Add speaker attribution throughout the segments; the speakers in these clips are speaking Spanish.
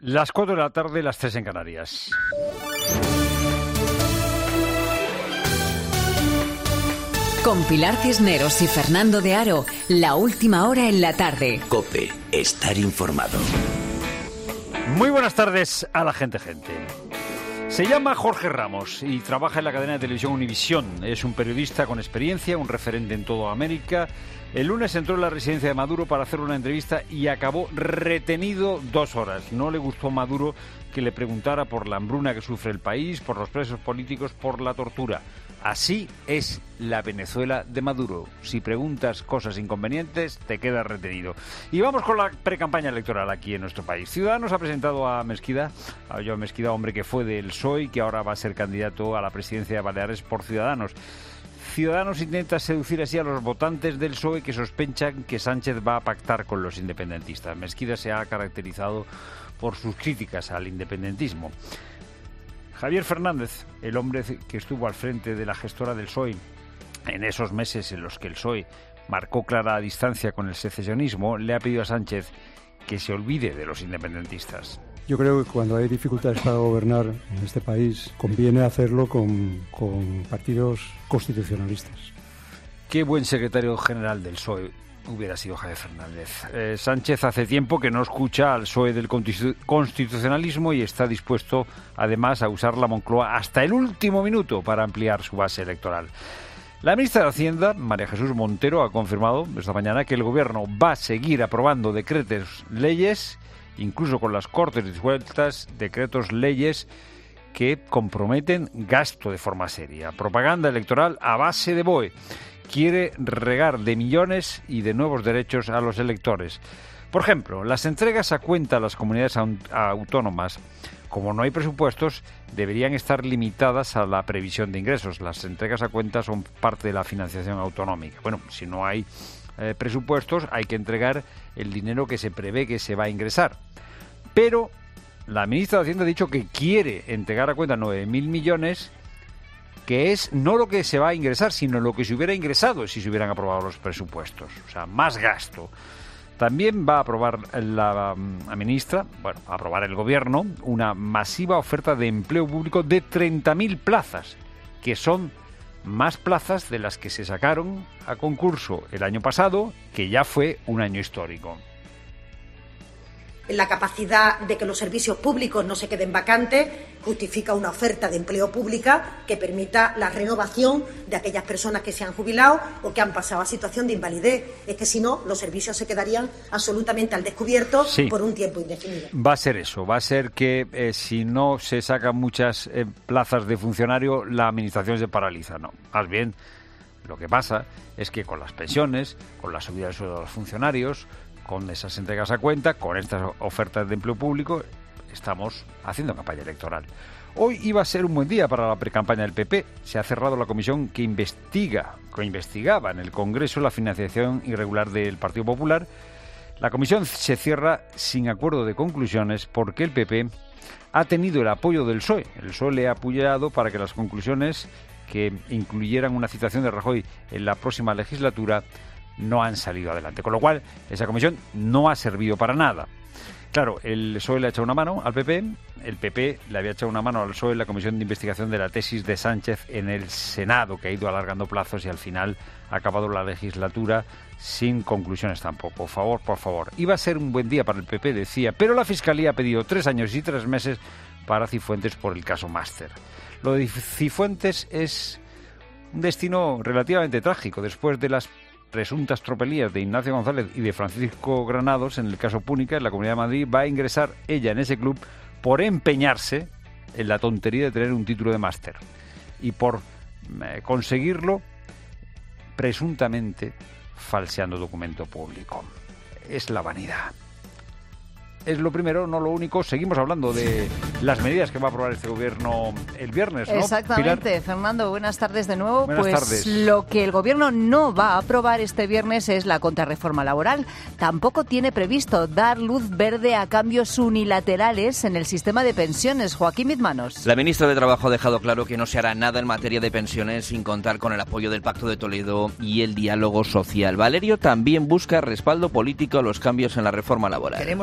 Speaker 1: Las 4 de la tarde, las 3 en Canarias.
Speaker 2: Con Pilar Cisneros y Fernando de Aro, la última hora en la tarde.
Speaker 3: COPE, estar informado.
Speaker 1: Muy buenas tardes a la gente. Se llama Jorge Ramos y trabaja en la cadena de televisión Univisión. Es un periodista con experiencia, un referente en toda América. El lunes entró en la residencia de Maduro para hacer una entrevista y acabó retenido 2 horas. No le gustó a Maduro que le preguntara por la hambruna que sufre el país, por los presos políticos, por la tortura. Así es la Venezuela de Maduro. Si preguntas cosas inconvenientes, te quedas retenido. Y vamos con la precampaña electoral aquí en nuestro país. Ciudadanos ha presentado a Mesquida, hombre que fue del PSOE y que ahora va a ser candidato a la presidencia de Baleares por Ciudadanos. Ciudadanos intenta seducir así a los votantes del PSOE que sospechan que Sánchez va a pactar con los independentistas. Mesquida se ha caracterizado por sus críticas al independentismo. Javier Fernández, el hombre que estuvo al frente de la gestora del PSOE en esos meses en los que el PSOE marcó clara distancia con el secesionismo, le ha pedido a Sánchez que se olvide de los independentistas.
Speaker 4: Yo creo que cuando hay dificultades para gobernar en este país, conviene hacerlo con partidos constitucionalistas.
Speaker 1: Qué buen secretario general del PSOE hubiera sido Javier Fernández. Sánchez hace tiempo que no escucha al PSOE del constitucionalismo y está dispuesto, además, a usar la Moncloa hasta el último minuto para ampliar su base electoral. La ministra de Hacienda, María Jesús Montero, ha confirmado esta mañana que el Gobierno va a seguir aprobando decretos, leyes, incluso con las Cortes disueltas, decretos, leyes que comprometen gasto de forma seria. Propaganda electoral a base de BOE. Quiere regar de millones y de nuevos derechos a los electores. Por ejemplo, las entregas a cuenta a las comunidades autónomas, como no hay presupuestos, deberían estar limitadas a la previsión de ingresos. Las entregas a cuenta son parte de la financiación autonómica. Bueno, si no hay presupuestos, hay que entregar el dinero que se prevé que se va a ingresar. Pero la ministra de Hacienda ha dicho que quiere entregar a cuenta 9.000 millones, que es no lo que se va a ingresar, sino lo que se hubiera ingresado si se hubieran aprobado los presupuestos. O sea, más gasto. También va a aprobar la ministra, a aprobar el Gobierno, una masiva oferta de empleo público de 30.000 plazas, que son más plazas de las que se sacaron a concurso el año pasado, que ya fue un año histórico.
Speaker 5: La capacidad de que los servicios públicos no se queden vacantes justifica una oferta de empleo pública que permita la renovación de aquellas personas que se han jubilado o que han pasado a situación de invalidez. Es que si no, los servicios se quedarían absolutamente al descubierto por un tiempo indefinido.
Speaker 1: Va a ser eso, va a ser que si no se sacan muchas plazas de funcionario, la administración se paraliza. No, más bien lo que pasa es que con las pensiones, con la subida del sueldo de los funcionarios, con esas entregas a cuenta, con estas ofertas de empleo público, estamos haciendo campaña electoral. Hoy iba a ser un buen día para la precampaña del PP. Se ha cerrado la comisión que investigaba en el Congreso la financiación irregular del Partido Popular. La comisión se cierra sin acuerdo de conclusiones porque el PP ha tenido el apoyo del PSOE. El PSOE le ha apoyado para que las conclusiones que incluyeran una citación de Rajoy en la próxima legislatura no han salido adelante, con lo cual esa comisión no ha servido para nada. Claro, el PSOE le ha echado una mano al PP, el PP le había echado una mano al PSOE en la comisión de investigación de la tesis de Sánchez en el Senado, que ha ido alargando plazos y al final ha acabado la legislatura sin conclusiones tampoco. Por favor. Iba a ser un buen día para el PP, decía, pero la Fiscalía ha pedido 3 años y 3 meses para Cifuentes por el caso Máster. Lo de Cifuentes es un destino relativamente trágico después de las presuntas tropelías de Ignacio González y de Francisco Granados en el caso Púnica en la Comunidad de Madrid. Va a ingresar ella en ese club por empeñarse en la tontería de tener un título de máster y por conseguirlo presuntamente falseando documento público. Es la vanidad. Es lo primero, no lo único. Seguimos hablando de las medidas que va a aprobar este Gobierno el viernes, ¿no?
Speaker 6: Exactamente,
Speaker 1: Pilar.
Speaker 6: Fernando, buenas tardes de nuevo.
Speaker 1: Buenas tardes.
Speaker 6: Lo que el Gobierno no va a aprobar este viernes es la contrarreforma laboral. Tampoco tiene previsto dar luz verde a cambios unilaterales en el sistema de pensiones. Joaquín Mizmanos.
Speaker 3: La ministra de Trabajo ha dejado claro que no se hará nada en materia de pensiones sin contar con el apoyo del Pacto de Toledo y el diálogo social. Valerio también busca respaldo político a los cambios en la reforma laboral.
Speaker 7: Queremos sacar adelante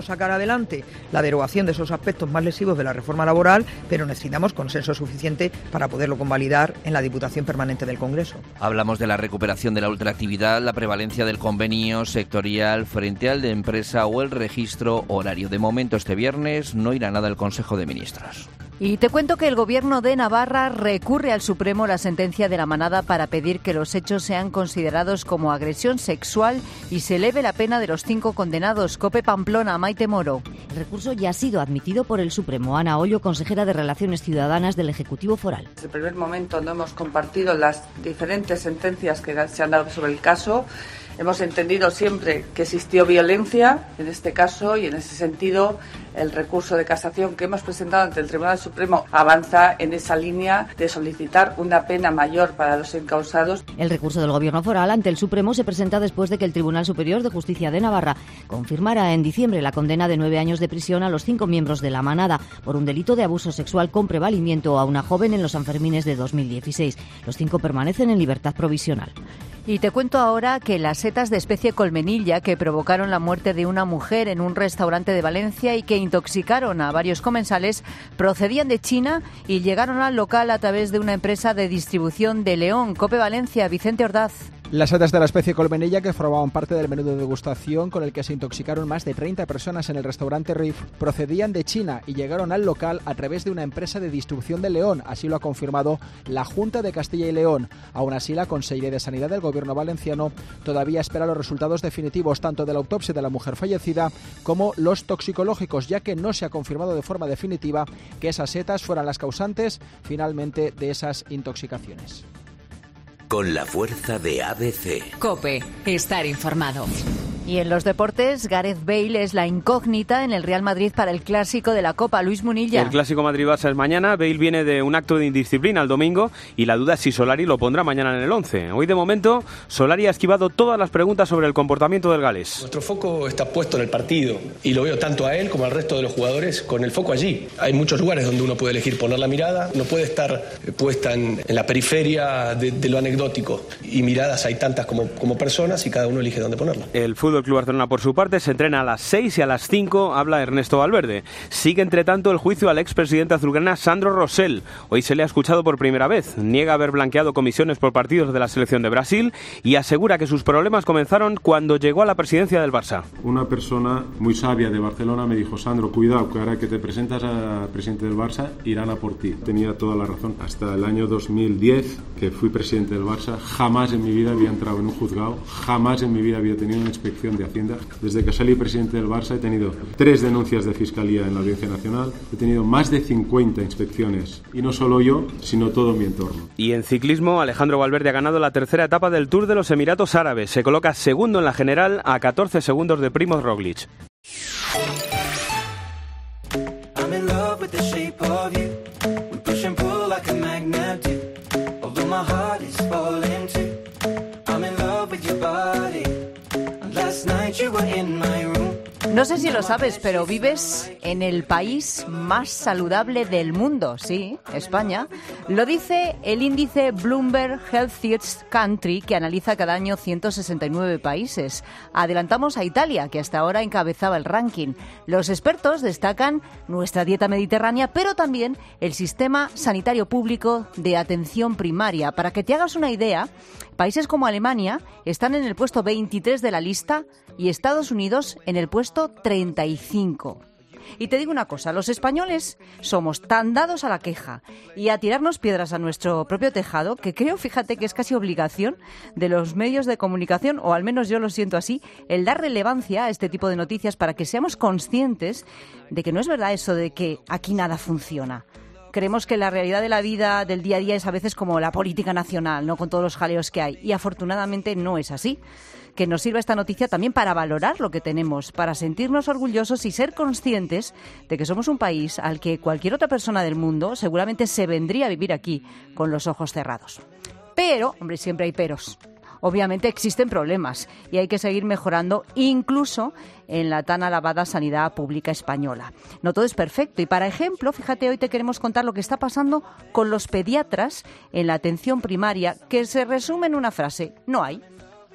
Speaker 7: adelante la derogación de esos aspectos más lesivos de la reforma laboral, pero necesitamos consenso suficiente para poderlo convalidar en la Diputación Permanente del Congreso.
Speaker 3: Hablamos de la recuperación de la ultraactividad, la prevalencia del convenio sectorial frente al de empresa o el registro horario. De momento, este viernes no irá nada el Consejo de Ministros.
Speaker 6: Y te cuento que el Gobierno de Navarra recurre al Supremo la sentencia de la Manada para pedir que los hechos sean considerados como agresión sexual y se eleve la pena de los 5 condenados. COPE Pamplona, Maite Moro.
Speaker 8: El recurso ya ha sido admitido por el Supremo. Ana Ollo, consejera de Relaciones Ciudadanas del Ejecutivo Foral.
Speaker 9: Desde el primer momento no hemos compartido las diferentes sentencias que se han dado sobre el caso. Hemos entendido siempre que existió violencia en este caso y en ese sentido el recurso de casación que hemos presentado ante el Tribunal Supremo avanza en esa línea de solicitar una pena mayor para los encausados.
Speaker 8: El recurso del Gobierno foral ante el Supremo se presenta después de que el Tribunal Superior de Justicia de Navarra confirmara en diciembre la condena de 9 años de prisión a los 5 miembros de la Manada por un delito de abuso sexual con prevalimiento a una joven en los Sanfermines de 2016. Los 5 permanecen en libertad provisional.
Speaker 6: Y te cuento ahora que las setas de especie colmenilla que provocaron la muerte de una mujer en un restaurante de Valencia y que intoxicaron a varios comensales procedían de China y llegaron al local a través de una empresa de distribución de León. COPE Valencia, Vicente Ordaz.
Speaker 10: Las setas de la especie colmenilla, que formaban parte del menú de degustación con el que se intoxicaron más de 30 personas en el restaurante Riff, procedían de China y llegaron al local a través de una empresa de distribución de León. Así lo ha confirmado la Junta de Castilla y León. Aún así, la Consellería de Sanidad del Gobierno valenciano todavía espera los resultados definitivos tanto de la autopsia de la mujer fallecida como los toxicológicos, ya que no se ha confirmado de forma definitiva que esas setas fueran las causantes finalmente de esas intoxicaciones.
Speaker 11: Con la fuerza de ABC.
Speaker 2: COPE, estar informado.
Speaker 6: Y en los deportes, Gareth Bale es la incógnita en el Real Madrid para el Clásico de la Copa. Luis Munilla.
Speaker 12: El Clásico Madrid-Barça es mañana. Bale viene de un acto de indisciplina el domingo y la duda es si Solari lo pondrá mañana en el 11. Hoy, de momento, Solari ha esquivado todas las preguntas sobre el comportamiento del galés.
Speaker 13: Nuestro foco está puesto en el partido y lo veo tanto a él como al resto de los jugadores con el foco allí. Hay muchos lugares donde uno puede elegir poner la mirada, no puede estar puesta en la periferia de lo anecdótico. Y miradas hay tantas como personas y cada uno elige dónde ponerla.
Speaker 12: El Fútbol Club Barcelona, por su parte, se entrena a las 6 y a las 5 habla Ernesto Valverde. Sigue, entre tanto, el juicio al expresidente azulgrana Sandro Rosell. Hoy se le ha escuchado por primera vez. Niega haber blanqueado comisiones por partidos de la selección de Brasil y asegura que sus problemas comenzaron cuando llegó a la presidencia del Barça.
Speaker 14: Una persona muy sabia de Barcelona me dijo: Sandro, cuidado, que ahora que te presentas a presidente del Barça irán a por ti. Tenía toda la razón. Hasta el año 2010, que fui presidente del Barça, jamás en mi vida había entrado en un juzgado, jamás en mi vida había tenido una inspección de Hacienda. Desde que salí presidente del Barça he tenido 3 denuncias de Fiscalía en la Audiencia Nacional, he tenido más de 50 inspecciones, y no solo yo, sino todo mi entorno.
Speaker 12: Y en ciclismo, Alejandro Valverde ha ganado la tercera etapa del Tour de los Emiratos Árabes. Se coloca segundo en la general a 14 segundos de Primoz Roglic.
Speaker 6: No sé si lo sabes, pero vives en el país más saludable del mundo, sí, España. Lo dice el índice Bloomberg Healthiest Country, que analiza cada año 169 países. Adelantamos a Italia, que hasta ahora encabezaba el ranking. Los expertos destacan nuestra dieta mediterránea, pero también el sistema sanitario público de atención primaria. Para que te hagas una idea, países como Alemania están en el puesto 23 de la lista y Estados Unidos en el puesto 35. Y te digo una cosa, los españoles somos tan dados a la queja y a tirarnos piedras a nuestro propio tejado que creo, fíjate, que es casi obligación de los medios de comunicación, o al menos yo lo siento así, el dar relevancia a este tipo de noticias para que seamos conscientes de que no es verdad eso de que aquí nada funciona. Creemos que la realidad de la vida del día a día es a veces como la política nacional, ¿no?, con todos los jaleos que hay. Y afortunadamente no es así. Que nos sirva esta noticia también para valorar lo que tenemos, para sentirnos orgullosos y ser conscientes de que somos un país al que cualquier otra persona del mundo seguramente se vendría a vivir aquí con los ojos cerrados. Pero, hombre, siempre hay peros. Obviamente existen problemas y hay que seguir mejorando incluso en la tan alabada sanidad pública española. No todo es perfecto y, para ejemplo, fíjate, hoy te queremos contar lo que está pasando con los pediatras en la atención primaria, que se resume en una frase: no hay.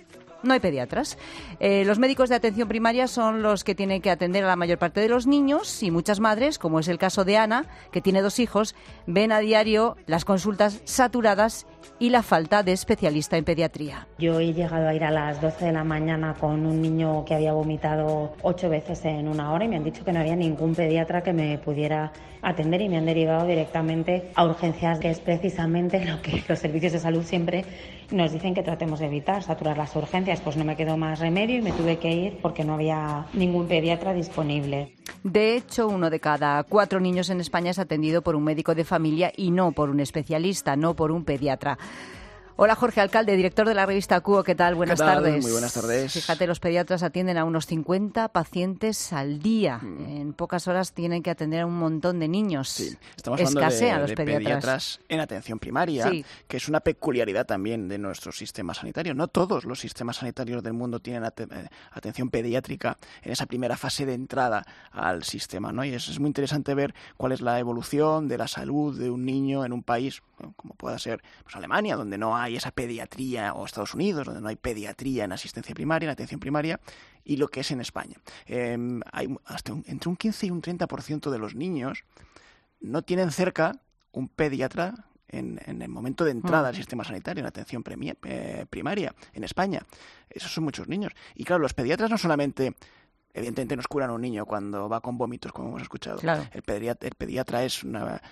Speaker 6: no hay pediatras. Los médicos de atención primaria son los que tienen que atender a la mayor parte de los niños y muchas madres, como es el caso de Ana, que tiene 2 hijos, ven a diario las consultas saturadas y la falta de especialista en pediatría.
Speaker 15: Yo he llegado a ir a las 12 de la mañana con un niño que había vomitado 8 veces en una hora y me han dicho que no había ningún pediatra que me pudiera atender y me han derivado directamente a urgencias, que es precisamente lo que los servicios de salud siempre nos dicen que tratemos de evitar, saturar las urgencias. Pues no me quedó más remedio y me tuve que ir porque no había ningún pediatra disponible.
Speaker 6: De hecho, 1 de cada 4 niños en España es atendido por un médico de familia y no por un especialista, no por un pediatra. Hola, Jorge Alcalde, director de la revista Cuo. ¿Qué tal? Buenas tardes.
Speaker 16: Muy buenas tardes.
Speaker 6: Fíjate, los pediatras atienden a unos 50 pacientes al día. En pocas horas tienen que atender a un montón de niños.
Speaker 16: Sí, estamos
Speaker 6: Escasean
Speaker 16: hablando
Speaker 6: los
Speaker 16: pediatras en atención primaria,
Speaker 6: sí,
Speaker 16: que es una peculiaridad también de nuestro sistema sanitario. No todos los sistemas sanitarios del mundo tienen atención pediátrica en esa primera fase de entrada al sistema, ¿no? Y es muy interesante ver cuál es la evolución de la salud de un niño en un país, como pueda ser pues Alemania, donde no hay esa pediatría, o Estados Unidos, donde no hay pediatría en asistencia primaria, en atención primaria, y lo que es en España. Hay entre un 15 y un 30% de los niños no tienen cerca un pediatra en el momento de entrada al sistema sanitario, en atención primaria en España. Esos son muchos niños. Y claro, los pediatras no solamente... Evidentemente nos curan a un niño cuando va con vómitos, como hemos escuchado. Claro. El pediatra es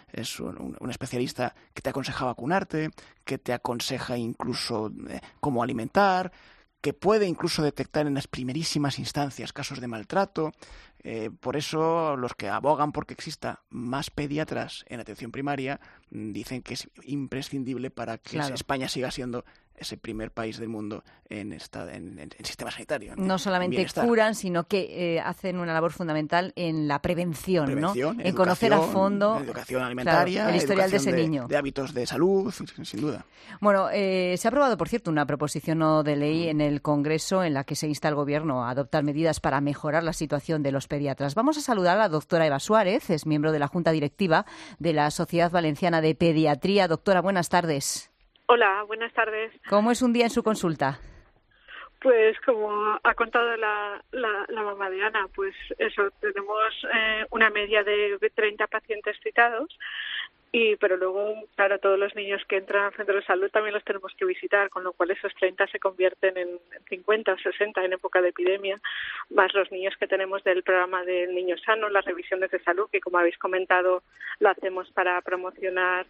Speaker 16: un especialista que te aconseja vacunarte, que te aconseja incluso cómo alimentar, que puede incluso detectar en las primerísimas instancias casos de maltrato. Por eso los que abogan porque exista más pediatras en atención primaria dicen que es imprescindible para que España siga siendo ese primer país del mundo en sistema sanitario.
Speaker 6: No solamente curan, sino que hacen una labor fundamental en la prevención, ¿no? En conocer a fondo
Speaker 16: educación alimentaria,
Speaker 6: el historial de ese niño.
Speaker 16: De hábitos de salud, sin duda.
Speaker 6: Bueno, se ha aprobado, por cierto, una proposición no de ley en el Congreso en la que se insta al Gobierno a adoptar medidas para mejorar la situación de los pediatras. Vamos a saludar a la doctora Eva Suárez, es miembro de la Junta Directiva de la Sociedad Valenciana de Pediatría. Doctora, buenas tardes.
Speaker 17: Hola, buenas tardes.
Speaker 6: ¿Cómo es un día en su consulta?
Speaker 17: Pues como ha contado la mamá de Ana, pues eso, tenemos una media de 30 pacientes citados, pero luego, claro, todos los niños que entran al centro de salud también los tenemos que visitar, con lo cual esos 30 se convierten en 50 o 60 en época de epidemia, más los niños que tenemos del programa del Niño Sano, las revisiones de salud, que como habéis comentado, lo hacemos para promocionar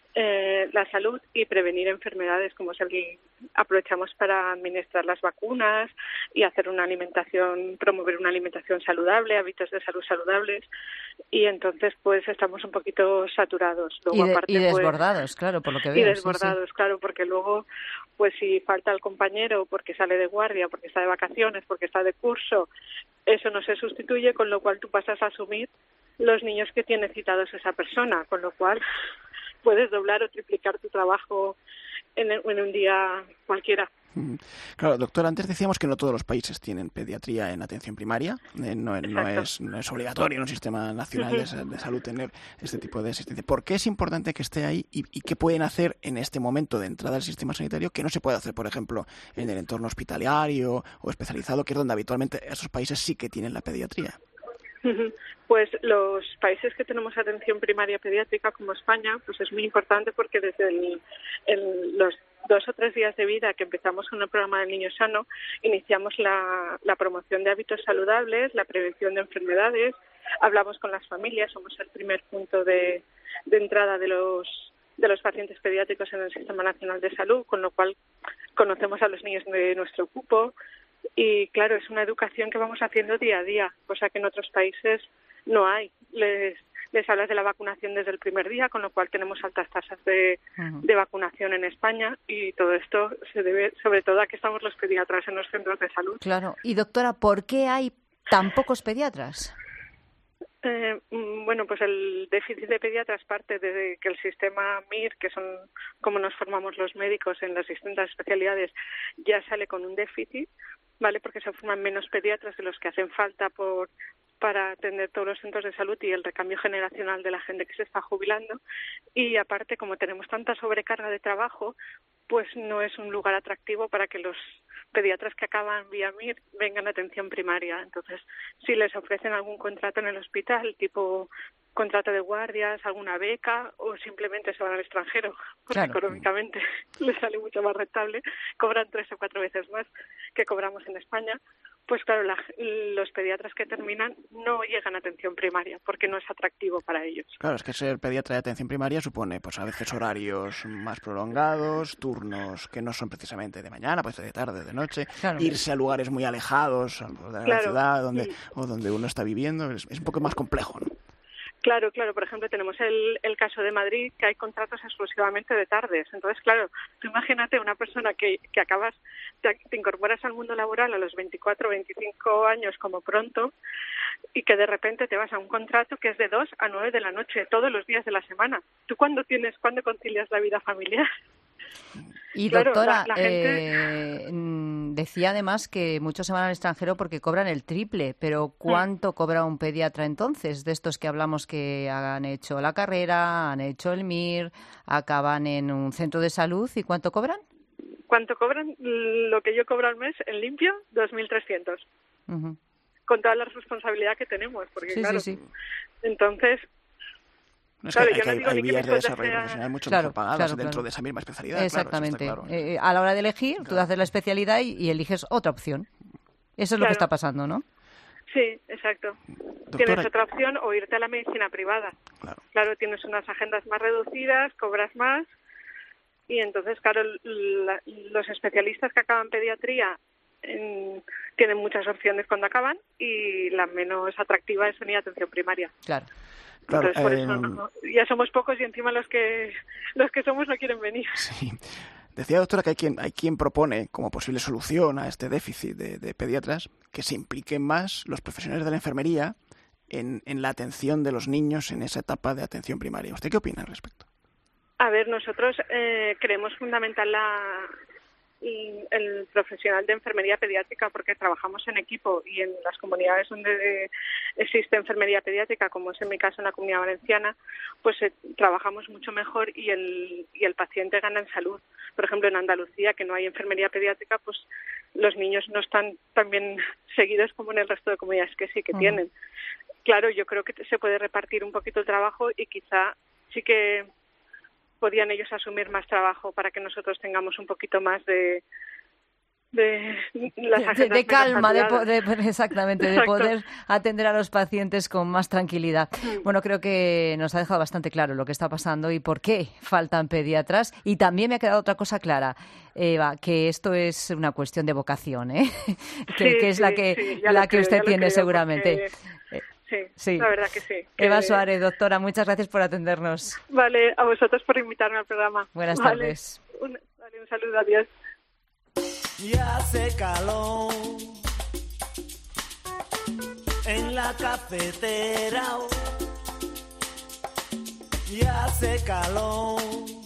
Speaker 17: la salud y prevenir enfermedades, como es aprovechamos para administrar las vacunas y hacer promover una alimentación saludable, hábitos de salud saludables, y entonces pues estamos un poquito saturados. Luego,
Speaker 6: y desbordados, claro, por lo que veo.
Speaker 17: Y desbordados, sí. Claro, porque luego, pues si falta el compañero porque sale de guardia, porque está de vacaciones, porque está de curso, eso no se sustituye, con lo cual tú pasas a asumir los niños que tiene citados esa persona, con lo cual puedes doblar o triplicar tu trabajo en un día cualquiera.
Speaker 16: Claro, doctora, antes decíamos que no todos los países tienen pediatría en atención primaria. No es obligatorio en un sistema nacional de salud tener este tipo de asistencia. ¿Por qué es importante que esté ahí y qué pueden hacer en este momento de entrada al sistema sanitario que no se puede hacer, por ejemplo, en el entorno hospitalario o especializado, que es donde habitualmente esos países sí que tienen la pediatría?
Speaker 17: Pues los países que tenemos atención primaria pediátrica, como España, pues es muy importante porque desde los 2 o 3 días de vida que empezamos con el programa del Niño Sano, iniciamos la promoción de hábitos saludables, la prevención de enfermedades, hablamos con las familias, somos el primer punto de entrada de los pacientes pediátricos en el Sistema Nacional de Salud, con lo cual conocemos a los niños de nuestro cupo. Y claro, es una educación que vamos haciendo día a día, cosa que en otros países no hay. Les hablas de la vacunación desde el primer día, con lo cual tenemos altas tasas de vacunación en España, y todo esto se debe sobre todo a que estamos los pediatras en los centros de salud.
Speaker 6: Claro. Y doctora, ¿por qué hay tan pocos pediatras?
Speaker 17: Bueno, pues el déficit de pediatras parte de que el sistema MIR, que son como nos formamos los médicos en las distintas especialidades, ya sale con un déficit, ¿vale? Porque se forman menos pediatras de los que hacen falta para atender todos los centros de salud y el recambio generacional de la gente que se está jubilando. Y aparte, como tenemos tanta sobrecarga de trabajo, pues no es un lugar atractivo para que los pediatras que acaban vía MIR vengan a atención primaria. Entonces, si les ofrecen algún contrato en el hospital, tipo contrato de guardias, alguna beca, o simplemente se van al extranjero, porque económicamente les sale mucho más rentable, cobran 3 o 4 veces más que cobramos en España, pues claro, los pediatras que terminan no llegan a atención primaria, porque no es atractivo para ellos.
Speaker 16: Claro, es que ser pediatra de atención primaria supone, pues a veces horarios más prolongados, turnos que no son precisamente de mañana, pues de tarde, de noche, irse a lugares muy alejados de la ciudad o donde uno está viviendo, es un poco más complejo, ¿no?
Speaker 17: Claro, por ejemplo, tenemos el caso de Madrid, que hay contratos exclusivamente de tardes. Entonces, claro, tú imagínate una persona que te incorporas al mundo laboral a los 24, 25 años como pronto, y que de repente te vas a un contrato que es de 2 a 9 de la noche, todos los días de la semana. ¿Tú cuándo concilias la vida familiar?
Speaker 6: Y doctora, la gente... decía además que muchos se van al extranjero porque cobran el triple, pero ¿cuánto cobra un pediatra entonces? De estos que hablamos que han hecho la carrera, han hecho el MIR, acaban en un centro de salud, ¿y cuánto cobran?
Speaker 17: ¿Cuánto cobran? Lo que yo cobro al mes en limpio, 2.300. Uh-huh. Con toda la responsabilidad que tenemos, porque sí. Entonces...
Speaker 16: No, es que hay vías de desarrollo profesional mucho mejor pagadas dentro de esa misma especialidad.
Speaker 6: Exactamente.
Speaker 16: Claro.
Speaker 6: A la hora de elegir, tú haces la especialidad y eliges otra opción. Eso es lo que está pasando, ¿no?
Speaker 17: Sí, exacto. Doctora, tienes otra opción o irte a la medicina privada. Claro, tienes unas agendas más reducidas, cobras más y entonces, claro, los especialistas que acaban pediatría tienen muchas opciones cuando acaban y la menos atractiva es venir a atención primaria.
Speaker 6: Claro.
Speaker 17: Entonces, por eso ya somos pocos y encima los que somos no quieren venir.
Speaker 16: Sí. Decía, doctora, que hay quien propone como posible solución a este déficit de pediatras que se impliquen más los profesionales de la enfermería en la atención de los niños en esa etapa de atención primaria. ¿Usted qué opina al respecto?
Speaker 17: A ver, nosotros creemos fundamental el profesional de enfermería pediátrica porque trabajamos en equipo y en las comunidades donde existe enfermería pediátrica, como es en mi caso en la Comunidad Valenciana, pues trabajamos mucho mejor y el paciente gana en salud. Por ejemplo, en Andalucía, que no hay enfermería pediátrica, pues los niños no están tan bien seguidos como en el resto de comunidades que sí que tienen. Claro, yo creo que se puede repartir un poquito el trabajo y quizá sí que podían ellos asumir más trabajo para que nosotros tengamos un poquito más de las agendas
Speaker 6: de calma,
Speaker 17: exactamente,
Speaker 6: de poder atender a los pacientes con más tranquilidad. Bueno, creo que nos ha dejado bastante claro lo que está pasando y por qué faltan pediatras. Y también me ha quedado otra cosa clara, Eva, que esto es una cuestión de vocación, que es la que usted tiene seguramente.
Speaker 17: Sí, la verdad que sí.
Speaker 6: Eva Suárez, doctora, muchas gracias por atendernos.
Speaker 17: Vale, a vosotros por invitarme al programa.
Speaker 6: Buenas tardes.
Speaker 17: Un saludo, adiós.
Speaker 18: Ya hace calor en la cafetera. Ya hace calor.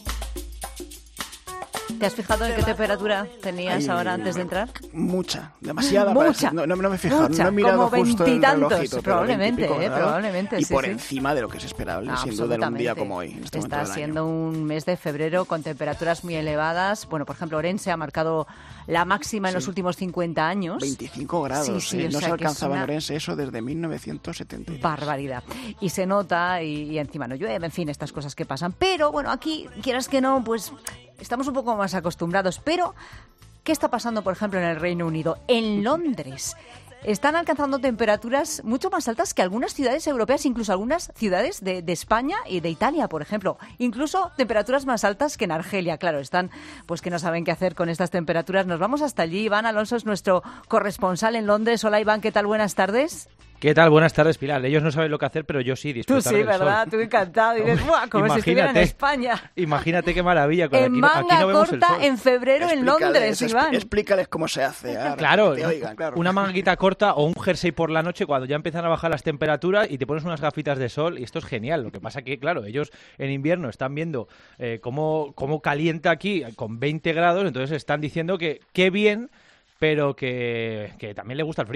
Speaker 6: ¿Te has fijado en qué temperatura tenías ahora antes de entrar?
Speaker 16: Mucha, demasiada.
Speaker 6: Mucha.
Speaker 16: No me he fijado, no he mirado
Speaker 6: como
Speaker 16: justo el relojito.
Speaker 6: Probablemente, probablemente.
Speaker 16: Y por encima de lo que es esperable, sin duda, en un día como hoy.
Speaker 6: Está siendo un mes de febrero con temperaturas muy elevadas. Bueno, por ejemplo, Orense ha marcado la máxima en los últimos 50 años.
Speaker 16: 25 grados. No se alcanzaba en Orense eso desde 1972.
Speaker 6: Barbaridad. Y se nota y encima no llueve, en fin, estas cosas que pasan. Pero bueno, aquí, quieras que no, pues estamos un poco más acostumbrados, pero ¿qué está pasando, por ejemplo, en el Reino Unido? En Londres están alcanzando temperaturas mucho más altas que algunas ciudades europeas, incluso algunas ciudades de España y de Italia, por ejemplo. Incluso temperaturas más altas que en Argelia. Claro, están pues que no saben qué hacer con estas temperaturas. Nos vamos hasta allí. Iván Alonso es nuestro corresponsal en Londres. Hola, Iván, ¿qué tal? Buenas tardes.
Speaker 19: ¿Qué tal? Buenas tardes, Pilar. Ellos no saben lo que hacer, pero yo sí, disfrutar
Speaker 6: del sol. Tú sí, ¿verdad? Tú encantado. Dices, ¡buah! Como si estuviera en España.
Speaker 19: Imagínate qué maravilla.
Speaker 6: En manga corta en febrero en Londres, Iván.
Speaker 16: Explícales cómo se hace.
Speaker 19: Claro, una manguita corta o un jersey por la noche cuando ya empiezan a bajar las temperaturas y te pones unas gafitas de sol y esto es genial. Lo que pasa que, claro, ellos en invierno están viendo cómo calienta aquí con 20 grados, entonces están diciendo que qué bien, pero que también le gusta el frío.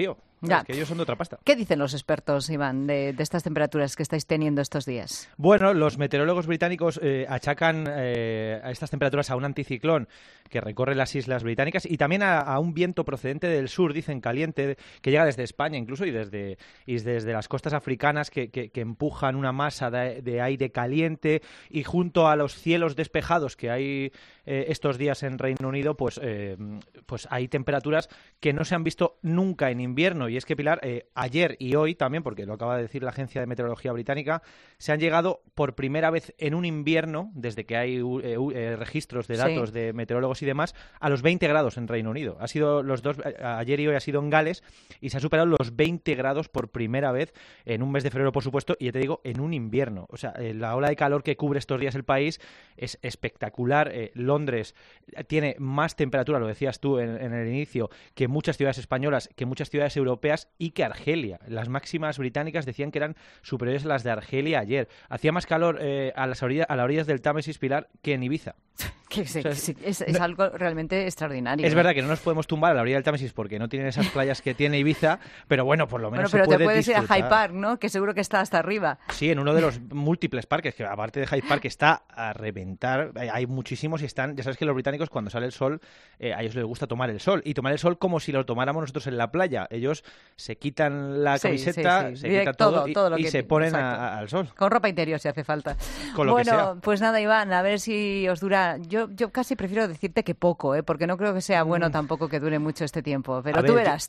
Speaker 6: Ya.
Speaker 19: Es que ellos son de otra pasta.
Speaker 6: ¿Qué dicen los expertos, Iván, de estas temperaturas que estáis teniendo estos días?
Speaker 19: Bueno, los meteorólogos británicos achacan a estas temperaturas a un anticiclón que recorre las islas británicas y también a un viento procedente del sur, dicen caliente, que llega desde España incluso y desde las costas africanas que empujan una masa de aire caliente, y junto a los cielos despejados que hay estos días en Reino Unido, pues hay temperaturas que no se han visto nunca en invierno. Y es que, Pilar, ayer y hoy también, porque lo acaba de decir la Agencia de Meteorología Británica, se han llegado por primera vez en un invierno, desde que hay registros de datos de meteorólogos y demás, a los 20 grados en Reino Unido. Ha sido ayer y hoy ha sido en Gales, y se ha superado los 20 grados por primera vez en un mes de febrero, por supuesto, y ya te digo, en un invierno. O sea, la ola de calor que cubre estos días el país es espectacular. Londres tiene más temperatura, lo decías tú en el inicio, que muchas ciudades españolas, que muchas ciudades europeas y que Argelia. Las máximas británicas decían que eran superiores a las de Argelia ayer. Hacía más calor a las orillas del Támesis, Pilar, que en Ibiza.
Speaker 6: Es algo realmente extraordinario.
Speaker 19: Es verdad que no nos podemos tumbar a la orilla del Támesis porque no tienen esas playas que tiene Ibiza, pero bueno, por lo menos
Speaker 6: pero
Speaker 19: se puede
Speaker 6: te puedes
Speaker 19: disfrutar.
Speaker 6: ir a Hyde Park, ¿no? Que seguro que está hasta arriba.
Speaker 19: Sí, en uno de los múltiples parques, que aparte de Hyde Park está a reventar. Hay muchísimos y están... Ya sabes que los británicos, cuando sale el sol, a ellos les gusta tomar el sol. Y tomar el sol como si lo tomáramos nosotros en la playa. Ellos se quitan la camiseta, se quitan todo y se ponen al sol.
Speaker 6: Con ropa interior si hace falta.
Speaker 19: Con lo que sea.
Speaker 6: Bueno, pues nada, Iván, a ver si os dura... Yo casi prefiero decirte que poco, porque no creo que sea bueno tampoco que dure mucho este tiempo. Pero tú verás.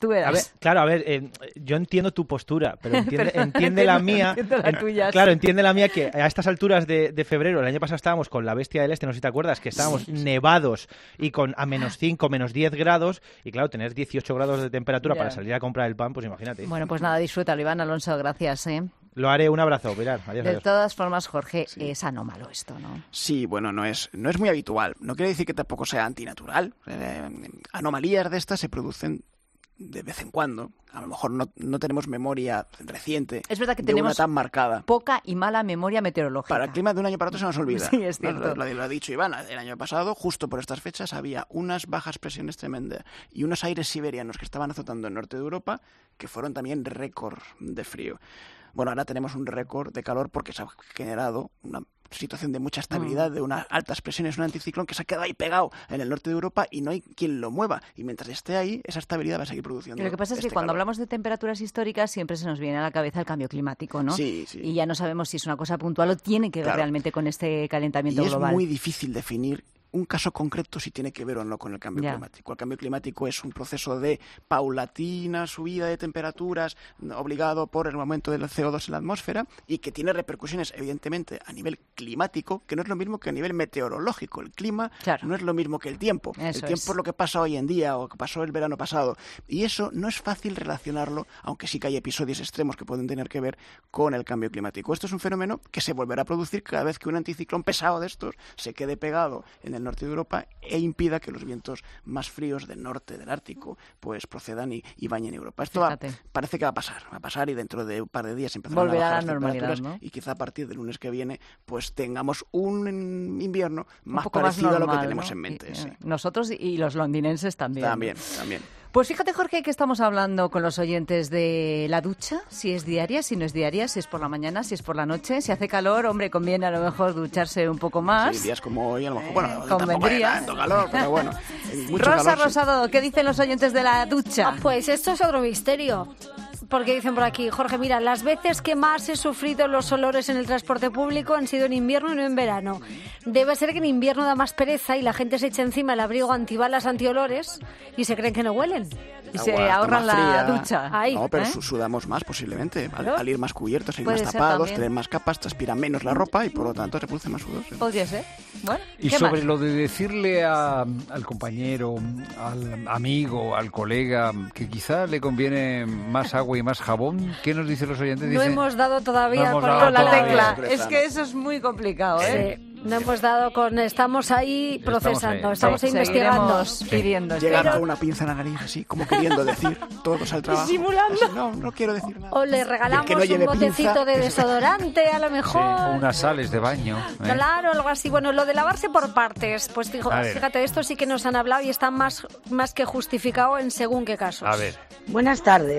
Speaker 19: A ver, yo entiendo tu postura, pero entiende la mía. Entiende la mía, que a estas alturas de febrero, el año pasado estábamos con la bestia del este, no sé si te acuerdas, que estábamos nevados y con a menos 5, menos 10 grados, y claro, tener 18 grados de temperatura para salir a comprar el pan, pues imagínate.
Speaker 6: Bueno, pues nada, disfrútalo, Iván Alonso, gracias.
Speaker 19: Lo haré, un abrazo, Pilar. Adiós,
Speaker 6: de todas formas, Jorge, es anómalo esto, ¿no?
Speaker 16: Sí, bueno, no es muy habitual. No quiere decir que tampoco sea antinatural. Anomalías de estas se producen de vez en cuando. A lo mejor no tenemos memoria reciente.
Speaker 6: Es verdad que
Speaker 16: de
Speaker 6: tenemos
Speaker 16: una tan marcada.
Speaker 6: Poca y mala memoria meteorológica.
Speaker 16: Para el clima de un año para otro se nos olvida.
Speaker 6: Sí, es cierto.
Speaker 16: Lo ha dicho Iván. El año pasado, justo por estas fechas, había unas bajas presiones tremendas y unos aires siberianos que estaban azotando el norte de Europa, que fueron también récord de frío. Bueno, ahora tenemos un récord de calor porque se ha generado una situación de mucha estabilidad, de unas altas presiones, un anticiclón que se ha quedado ahí pegado en el norte de Europa y no hay quien lo mueva. Y mientras esté ahí, esa estabilidad va a seguir produciendo.
Speaker 6: Lo que pasa es que cuando hablamos de temperaturas históricas siempre se nos viene a la cabeza el cambio climático, ¿no?
Speaker 16: Sí.
Speaker 6: Y ya no sabemos si es una cosa puntual o tiene que ver realmente con este calentamiento global.
Speaker 16: Es muy difícil definir un caso concreto si tiene que ver o no con el cambio climático. El cambio climático es un proceso de paulatina subida de temperaturas obligado por el aumento del CO2 en la atmósfera y que tiene repercusiones, evidentemente, a nivel climático, que no es lo mismo que a nivel meteorológico. El clima no es lo mismo que el tiempo. El tiempo es lo que pasa hoy en día o que pasó el verano pasado. Y eso no es fácil relacionarlo, aunque sí que hay episodios extremos que pueden tener que ver con el cambio climático. Esto es un fenómeno que se volverá a producir cada vez que un anticiclón pesado de estos se quede pegado en el norte de Europa e impida que los vientos más fríos del norte del Ártico pues procedan y bañen Europa. Esto parece que va a pasar y dentro de un par de días empezarán a bajar las temperaturas, ¿no? Y quizá a partir del lunes que viene pues tengamos un invierno más parecido
Speaker 6: más normal,
Speaker 16: a lo que tenemos, ¿no?, en mente.
Speaker 6: Nosotros y los londinenses también.
Speaker 16: También.
Speaker 6: Pues fíjate, Jorge, que estamos hablando con los oyentes de la ducha, si es diaria, si no es diaria, si es por la mañana, si es por la noche. Si hace calor, hombre, conviene a lo mejor ducharse un poco más.
Speaker 16: Sí, días como hoy, a lo mejor,
Speaker 6: convendría.
Speaker 16: Tanto calor, pero bueno.
Speaker 6: Rosa calor, Rosado, ¿qué dicen los oyentes de la ducha?
Speaker 20: Pues esto es otro misterio. Porque dicen por aquí, Jorge, mira, las veces que más he sufrido los olores en el transporte público han sido en invierno y no en verano. Debe ser que en invierno da más pereza y la gente se echa encima el abrigo antibalas, antiolores y se creen que no huelen.
Speaker 6: Y se ahorran la ducha.
Speaker 20: Ahí,
Speaker 16: no, pero sudamos más posiblemente. Al ir más cubiertos, al ir más tapados, tener más capas, transpira menos la ropa y por lo tanto se produce más sudor.
Speaker 6: Podría ser. Bueno,
Speaker 1: y sobre lo de decirle al compañero, al amigo, al colega, que quizá le conviene más agua y más jabón, ¿qué nos dicen los oyentes?
Speaker 20: No hemos dado todavía
Speaker 6: con la tecla. Es que eso es muy complicado, ¿eh?
Speaker 20: Sí. No hemos dado estamos ahí procesando, estamos investigando.
Speaker 6: Pidiendo.
Speaker 16: Llegando con una pinza en la nariz así, como queriendo decir todos al trabajo.
Speaker 20: Simulando.
Speaker 16: Así, no quiero decir nada.
Speaker 20: O le regalamos un botecito de desodorante, a lo mejor.
Speaker 1: Sí, o unas sales de baño.
Speaker 20: Claro, algo así. Bueno, lo de lavarse por partes, pues fíjate, esto sí que nos han hablado y está más que justificado en según qué casos.
Speaker 1: A ver.
Speaker 21: Buenas tardes.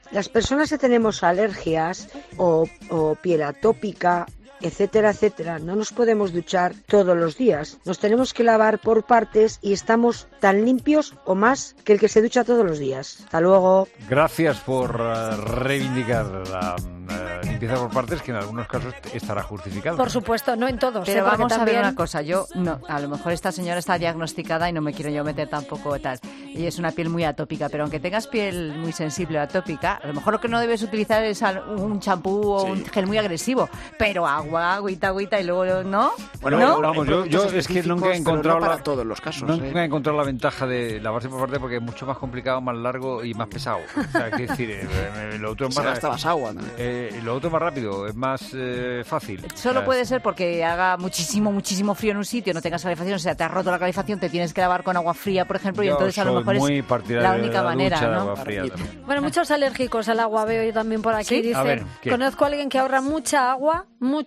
Speaker 21: Las personas que tenemos alergias o piel atópica, etcétera, etcétera, no nos podemos duchar todos los días. Nos tenemos que lavar por partes y estamos tan limpios o más que el que se ducha todos los días. Hasta luego.
Speaker 1: Gracias por reivindicar la limpieza por partes, que en algunos casos estará justificado.
Speaker 20: Por supuesto, no en todos.
Speaker 6: Pero vamos
Speaker 20: también...
Speaker 6: a ver una cosa. Yo no, a lo mejor esta señora está diagnosticada y no me quiero yo meter tampoco tal. Y es una piel muy atópica, pero aunque tengas piel muy sensible o atópica, a lo mejor lo que no debes utilizar es un champú o un gel muy agresivo, pero agüita y luego no.
Speaker 1: Bueno,
Speaker 6: ¿no?
Speaker 1: Vamos, yo es que nunca he encontrado
Speaker 16: para todos los casos.
Speaker 1: Nunca he encontrado la ventaja de lavarse por parte, porque es mucho más complicado, más largo y más pesado. O sea, es decir, lo otro es más
Speaker 16: hasta más agua, ¿no?
Speaker 1: Lo otro es más rápido, es más fácil.
Speaker 6: Solo puede ser porque haga muchísimo frío en un sitio, no tengas calefacción, o sea, te has roto la calefacción, te tienes que lavar con agua fría, por ejemplo, y entonces a lo mejor es la única manera, ¿no?
Speaker 20: Bueno, muchos alérgicos al agua veo yo también por aquí.
Speaker 6: ¿Sí?
Speaker 20: Dicen, conozco a alguien que ahorra mucha agua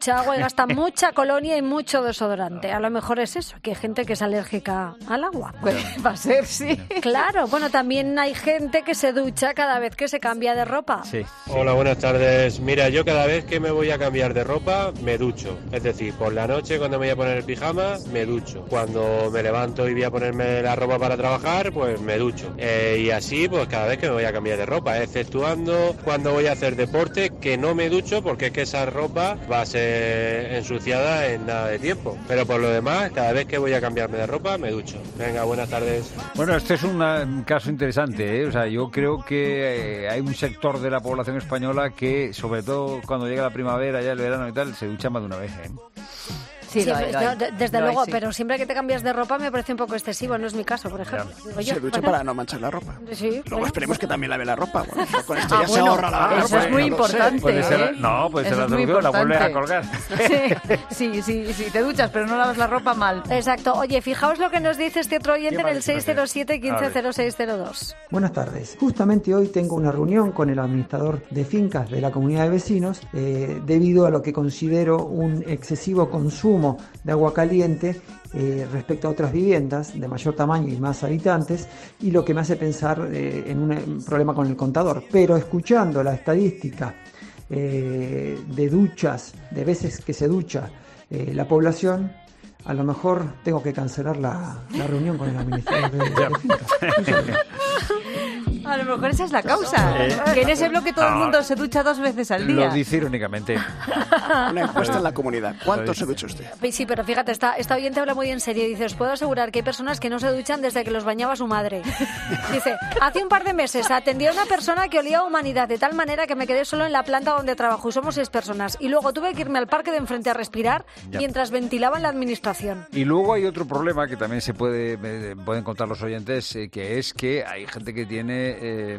Speaker 20: y gasta mucha colonia y mucho desodorante. A lo mejor es eso, que hay gente que es alérgica al agua.
Speaker 6: Va a ser, sí.
Speaker 20: Claro, bueno, también hay gente que se ducha cada vez que se cambia de ropa.
Speaker 1: Sí.
Speaker 22: Hola, buenas tardes. Mira, yo cada vez que me voy a cambiar de ropa, me ducho. Es decir, por la noche cuando me voy a poner el pijama, me ducho. Cuando me levanto y voy a ponerme la ropa para trabajar, pues me ducho. Y así, pues cada vez que me voy a cambiar de ropa, exceptuando cuando voy a hacer deporte, que no me ducho porque es que esa ropa va a ser ensuciada en nada de tiempo. Pero por lo demás, cada vez que voy a cambiarme de ropa, me ducho. Venga, buenas tardes.
Speaker 1: Bueno, este es un caso interesante, ¿eh? O sea, yo creo que hay un sector de la población española que, sobre todo cuando llega la primavera, ya el verano y tal, se ducha más de una vez, ¿eh?
Speaker 20: Sí, desde luego, pero siempre que te cambias de ropa me parece un poco excesivo, no es mi caso, por ejemplo.
Speaker 16: Se ducha para no manchar la ropa.
Speaker 20: Sí,
Speaker 16: luego esperemos que también lave la ropa. Bueno, con esto ya se ahorra la ropa.
Speaker 6: Eso es muy importante.
Speaker 1: Puede ser la solución, la vuelves a colgar.
Speaker 6: Sí, te duchas, pero no lavas la ropa mal.
Speaker 20: Exacto. Oye, fijaos lo que nos dice este otro oyente en el 607-150602.
Speaker 23: Buenas tardes. Justamente hoy tengo una reunión con el administrador de fincas de la comunidad de vecinos debido a lo que considero un excesivo consumo de agua caliente respecto a otras viviendas de mayor tamaño y más habitantes, y lo que me hace pensar en un problema con el contador. Pero escuchando la estadística de duchas, de veces que se ducha la población, a lo mejor tengo que cancelar la reunión con el administrador de fincas.
Speaker 6: A lo mejor esa es la causa. Que en ese bloque todo el mundo se ducha 2 veces al día.
Speaker 1: Lo dice irónicamente.
Speaker 16: Una encuesta en la comunidad. ¿Cuánto se ducha usted?
Speaker 20: Sí, pero fíjate, esta oyente habla muy en serio. Dice, os puedo asegurar que hay personas que no se duchan desde que los bañaba su madre. Dice, hace un par de meses atendí a una persona que olía a humanidad de tal manera que me quedé solo en la planta donde trabajo y somos 6 personas. Y luego tuve que irme al parque de enfrente a respirar mientras ventilaban la administración.
Speaker 1: Y luego hay otro problema que también pueden contar los oyentes, que es que hay gente que tiene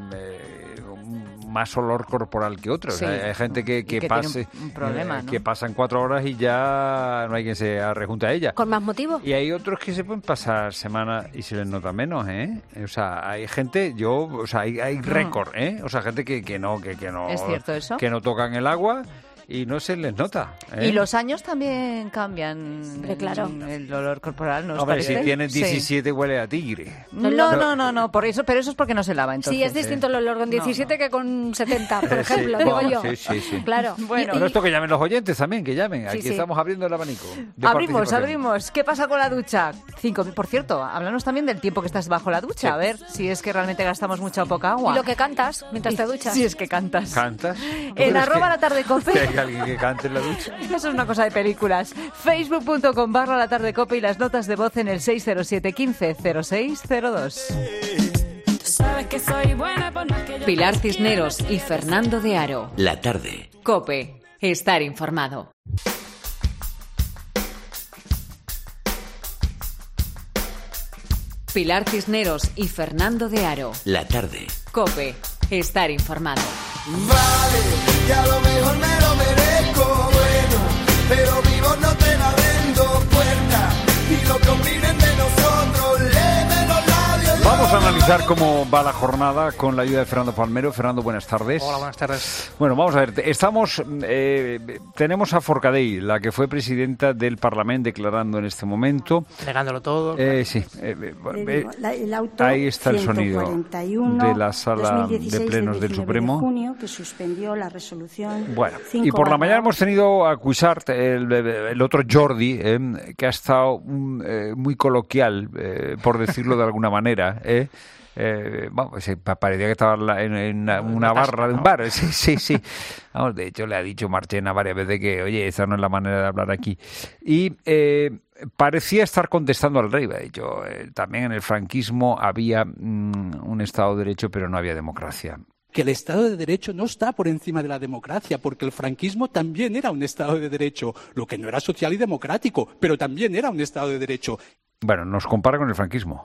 Speaker 1: más olor corporal que otros. Sí. Hay gente que pase
Speaker 6: un problema, ¿no?
Speaker 1: Que pasan 4 horas y ya no hay quien se arrejunte a ella.
Speaker 20: ¿Con más motivo?
Speaker 1: Y hay otros que se pueden pasar semanas y se les nota menos, ¿eh? O sea, hay gente, hay récord, ¿eh? O sea, gente que no
Speaker 6: ¿Es cierto eso?
Speaker 1: Que no tocan el agua y no se les nota, ¿eh?
Speaker 6: Y los años también cambian.
Speaker 20: Claro.
Speaker 6: El olor corporal, ¿no?
Speaker 1: Hombre, si tienes 17 huele a tigre.
Speaker 6: No, por eso, pero eso es porque no se lava, entonces.
Speaker 20: Sí, es distinto el olor con 17 que con 70, por ejemplo, digo yo.
Speaker 1: Sí.
Speaker 20: Claro.
Speaker 1: Bueno, esto que llamen los oyentes también, que llamen. Aquí estamos abriendo el abanico.
Speaker 6: Abrimos. ¿Qué pasa con la ducha? 5. Por cierto, háblanos también del tiempo que estás bajo la ducha, a ver si es que realmente gastamos mucha o poca agua.
Speaker 20: Y lo que cantas mientras te duchas.
Speaker 6: Si es que cantas.
Speaker 1: ¿Cantas?
Speaker 6: En @latardecope.
Speaker 1: Alguien que cante en la ducha.
Speaker 6: Eso es una cosa de películas. Facebook.com/latardecope y las notas de voz en el 607 15 0602.
Speaker 2: Pilar Cisneros y Fernando de Aro.
Speaker 11: La tarde.
Speaker 2: COPE. Estar informado. Pilar Cisneros y Fernando de Aro.
Speaker 11: La tarde.
Speaker 2: COPE. Estar informado.
Speaker 18: Vale, ya lo mejor me lo merezco, bueno, pero vivo no te la vendo puerta, y lo que opinen de nosotros, léeme los labios.
Speaker 1: Vamos a analizar escuchar cómo va la jornada con la ayuda de Fernando Palmero. Fernando, buenas tardes.
Speaker 4: Hola, buenas tardes.
Speaker 1: Bueno, vamos a ver. Tenemos a Forcadell, la que fue presidenta del Parlamento, declarando en este momento.
Speaker 4: Negándolo todo.
Speaker 1: Sí.
Speaker 5: El auto
Speaker 1: Ahí está el sonido
Speaker 5: 141,
Speaker 1: de la sala de plenos del Supremo.
Speaker 5: De junio, que suspendió la resolución.
Speaker 1: Bueno, y por la mañana hemos tenido a Cuixart, el otro Jordi, que ha estado muy coloquial, por decirlo de alguna manera. Parecía que estaba en una barra de un bar. Sí. Vamos, de hecho, le ha dicho Marchena varias veces que, oye, esa no es la manera de hablar aquí. Y parecía estar contestando al rey. Ha dicho, también en el franquismo había un Estado de Derecho, pero no había democracia.
Speaker 7: Que el Estado de Derecho no está por encima de la democracia, porque el franquismo también era un Estado de Derecho, lo que no era social y democrático, pero también era un Estado de Derecho.
Speaker 1: Bueno, nos compara con el franquismo,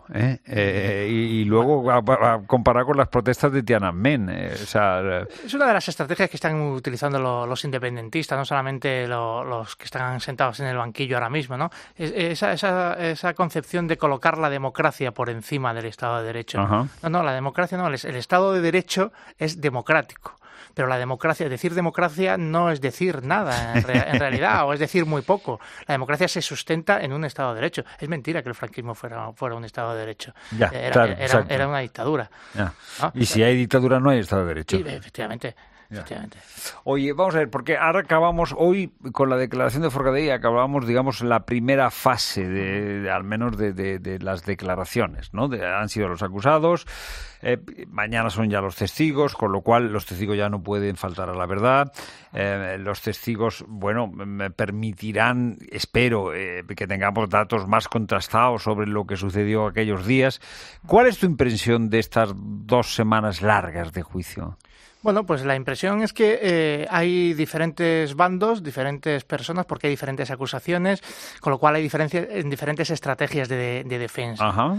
Speaker 1: y luego a comparar con las protestas de Tiananmen. Es
Speaker 4: una de las estrategias que están utilizando los independentistas, no solamente los que están sentados en el banquillo ahora mismo, ¿no? Esa concepción de colocar la democracia por encima del Estado de Derecho.
Speaker 1: Ajá.
Speaker 4: No, la democracia no, el Estado de Derecho es democrático. Pero la democracia, decir democracia no es decir nada en realidad, o es decir muy poco. La democracia se sustenta en un Estado de Derecho. Es mentira que el franquismo fuera un Estado de Derecho. Era una dictadura.
Speaker 1: ¿No? Y si hay dictadura no hay Estado de Derecho.
Speaker 4: Sí, efectivamente.
Speaker 1: Oye, vamos a ver, porque ahora acabamos hoy con la declaración de Forcadell, acabamos, digamos, la primera fase al menos de las declaraciones, ¿no? Han sido los acusados, mañana son ya los testigos, con lo cual los testigos ya no pueden faltar a la verdad. Los testigos, bueno, me permitirán, espero, que tengamos datos más contrastados sobre lo que sucedió aquellos días. ¿Cuál es tu impresión de estas 2 semanas largas de juicio?
Speaker 4: Bueno, pues la impresión es que hay diferentes bandos, diferentes personas, porque hay diferentes acusaciones, con lo cual hay diferentes estrategias de defensa.
Speaker 1: Ajá.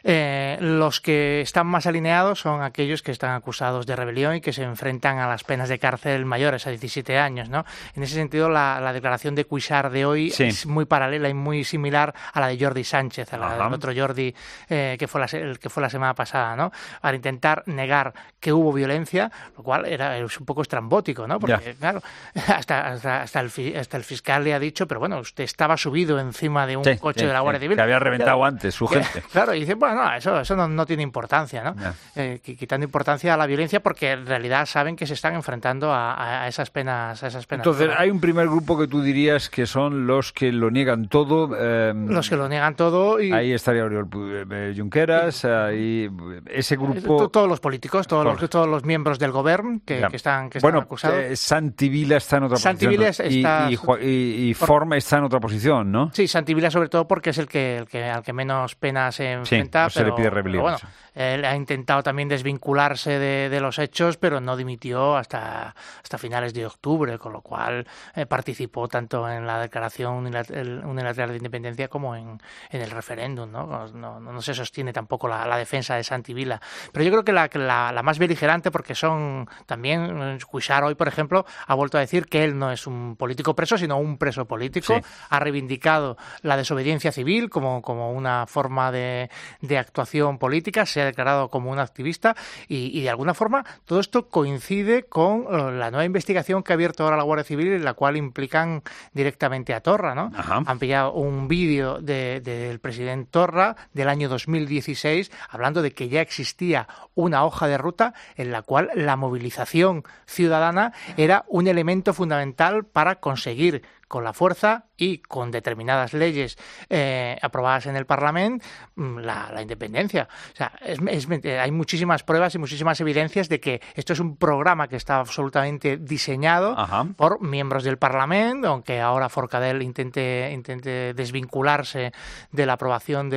Speaker 4: Los que están más alineados son aquellos que están acusados de rebelión y que se enfrentan a las penas de cárcel mayores, a 17 años, ¿no? En ese sentido, la declaración de Cuixart de hoy es muy paralela y muy similar a la de Jordi Sánchez, a la del otro Jordi que fue la semana pasada, ¿no? Para intentar negar que hubo violencia, lo cual es un poco estrambótico, ¿no? Porque, claro, hasta el fiscal le ha dicho, pero bueno, usted estaba subido encima de un coche de la Guardia Civil.
Speaker 1: Que había reventado antes su gente.
Speaker 4: Claro, y dice, bueno, eso no tiene importancia, ¿no? Quitando importancia a la violencia, porque en realidad saben que se están enfrentando a esas penas.
Speaker 1: Entonces, hay un primer grupo que tú dirías que son los que lo niegan todo.
Speaker 4: Los que lo niegan todo. Y
Speaker 1: ahí estaría Oriol Junqueras, ahí ese grupo.
Speaker 4: Todos los políticos, todos los miembros del gobierno que están acusados.
Speaker 1: Santi Vila está en otra posición. Y Forn está en otra posición, ¿no?
Speaker 4: Sí, Santi Vila sobre todo porque es al que menos penas se enfrenta.
Speaker 1: Se le pide rebelión.
Speaker 4: Bueno, él ha intentado también desvincularse de los hechos, pero no dimitió hasta finales de octubre, con lo cual participó tanto en la declaración unilateral de independencia como en el referéndum, ¿no? No se sostiene tampoco la defensa de Santi Vila. Pero yo creo que la más beligerante, porque son también, Cuixart hoy, por ejemplo, ha vuelto a decir que él no es un político preso, sino un preso político. Sí. Ha reivindicado la desobediencia civil como una forma de actuación política, se ha declarado como un activista y de alguna forma todo esto coincide con la nueva investigación que ha abierto ahora la Guardia Civil, en la cual implican directamente a Torra, ¿no?
Speaker 1: Ajá.
Speaker 4: Han pillado un vídeo del presidente Torra del año 2016 hablando de que ya existía una hoja de ruta en la cual la movilización ciudadana era un elemento fundamental para conseguir con la fuerza y con determinadas leyes aprobadas en el Parlamento la independencia. O sea, hay muchísimas pruebas y muchísimas evidencias de que esto es un programa que está absolutamente diseñado por miembros del Parlamento, aunque ahora Forcadell intente desvincularse de la aprobación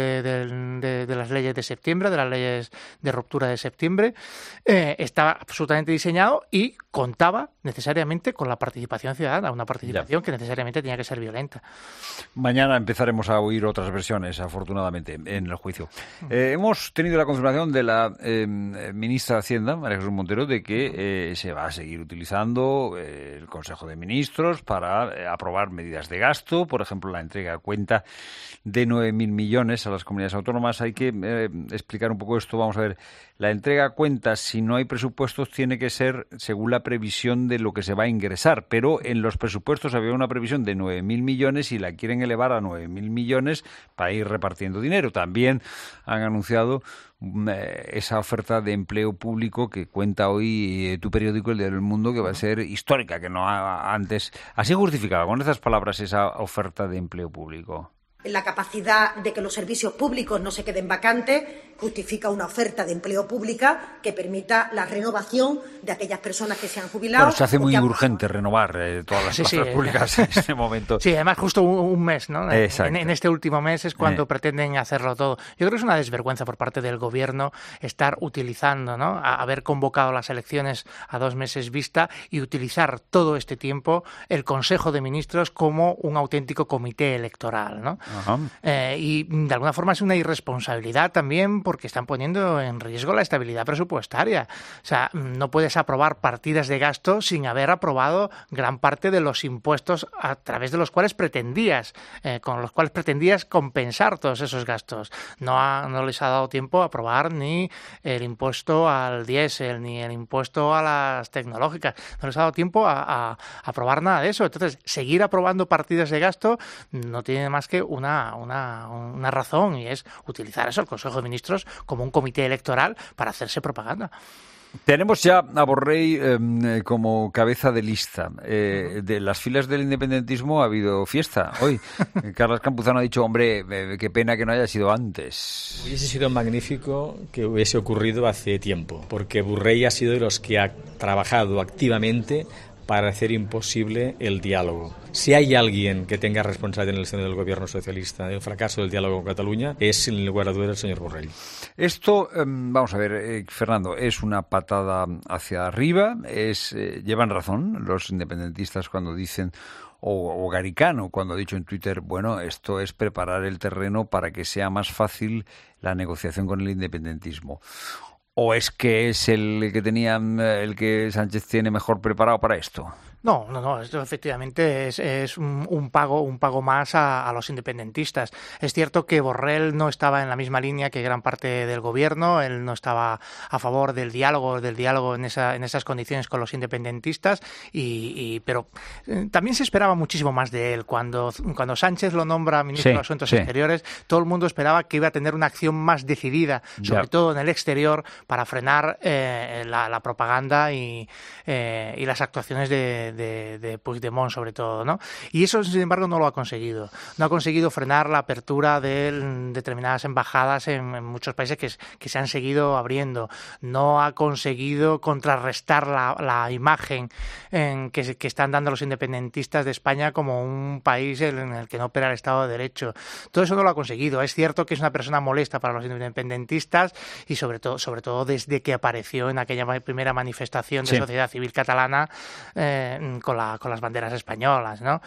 Speaker 4: de las leyes de septiembre, de las leyes de ruptura de septiembre. Estaba absolutamente diseñado y contaba necesariamente con la participación ciudadana, una participación que necesariamente necesariamente tenía que ser violenta.
Speaker 1: Mañana empezaremos a oír otras versiones, afortunadamente, en el juicio. Hemos tenido la confirmación de la ministra de Hacienda, María Jesús Montero, de que se va a seguir utilizando el Consejo de Ministros para aprobar medidas de gasto, por ejemplo, la entrega a cuenta de 9.000 millones a las comunidades autónomas. Hay que explicar un poco esto. Vamos a ver, la entrega a cuentas, si no hay presupuestos, tiene que ser según la previsión de lo que se va a ingresar, pero en los presupuestos había una previsión de 9.000 millones y la quieren elevar a 9.000 millones para ir repartiendo dinero. También han anunciado esa oferta de empleo público que cuenta hoy tu periódico, El Diario del Mundo, que va a ser histórica, que no antes. Así justificaba con esas palabras esa oferta de empleo público.
Speaker 3: La capacidad de que los servicios públicos no se queden vacantes justifica una oferta de empleo pública que permita la renovación de aquellas personas que se han jubilado.
Speaker 1: Bueno, se hace muy urgente renovar todas las plazas públicas en este momento.
Speaker 4: Sí, además justo un mes, ¿no? En este último mes es cuando pretenden hacerlo todo. Yo creo que es una desvergüenza por parte del Gobierno estar utilizando, ¿no? Haber convocado las elecciones a 2 meses vista y utilizar todo este tiempo el Consejo de Ministros como un auténtico comité electoral, ¿no? Y de alguna forma es una irresponsabilidad también porque están poniendo en riesgo la estabilidad presupuestaria. O sea, no puedes aprobar partidas de gasto sin haber aprobado gran parte de los impuestos a través de los cuales con los cuales pretendías compensar todos esos gastos. No les ha dado tiempo a aprobar ni el impuesto al diésel, ni el impuesto a las tecnológicas. No les ha dado tiempo a aprobar nada de eso. Entonces, seguir aprobando partidas de gasto no tiene más que una razón, y es utilizar eso, el Consejo de Ministros, como un comité electoral para hacerse propaganda.
Speaker 1: Tenemos ya a Borrell como cabeza de lista. De las filas del independentismo ha habido fiesta hoy. Carles Campuzano ha dicho, hombre, qué pena que no haya sido antes.
Speaker 8: Hubiese sido magnífico que hubiese ocurrido hace tiempo, porque Borrell ha sido de los que ha trabajado activamente para hacer imposible el diálogo. Si hay alguien que tenga responsabilidad en el seno del gobierno socialista del fracaso del diálogo con Cataluña, es sin lugar a dudas el señor Borrell.
Speaker 1: Esto, vamos a ver, Fernando, es una patada hacia arriba. Llevan razón los independentistas cuando dicen, o Garicano cuando ha dicho en Twitter, bueno, esto es preparar el terreno para que sea más fácil la negociación con el independentismo. ¿O es que es el que Sánchez tiene mejor preparado para esto?
Speaker 4: No, esto efectivamente es un pago más a los independentistas. Es cierto que Borrell no estaba en la misma línea que gran parte del gobierno, él no estaba a favor del diálogo en esas condiciones con los independentistas, pero también se esperaba muchísimo más de él. Cuando Sánchez lo nombra ministro de Asuntos Exteriores, todo el mundo esperaba que iba a tener una acción más decidida, sobre todo en el exterior, para frenar la propaganda y las actuaciones de Puigdemont, sobre todo, ¿no? Y eso, sin embargo, no lo ha conseguido. No ha conseguido frenar la apertura de determinadas embajadas en muchos países que se han seguido abriendo. No ha conseguido contrarrestar la imagen que están dando los independentistas de España como un país en el que no opera el Estado de Derecho. Todo eso no lo ha conseguido. Es cierto que es una persona molesta para los independentistas y sobre todo desde que apareció en aquella primera manifestación de sociedad civil catalana con las banderas españolas, ¿no?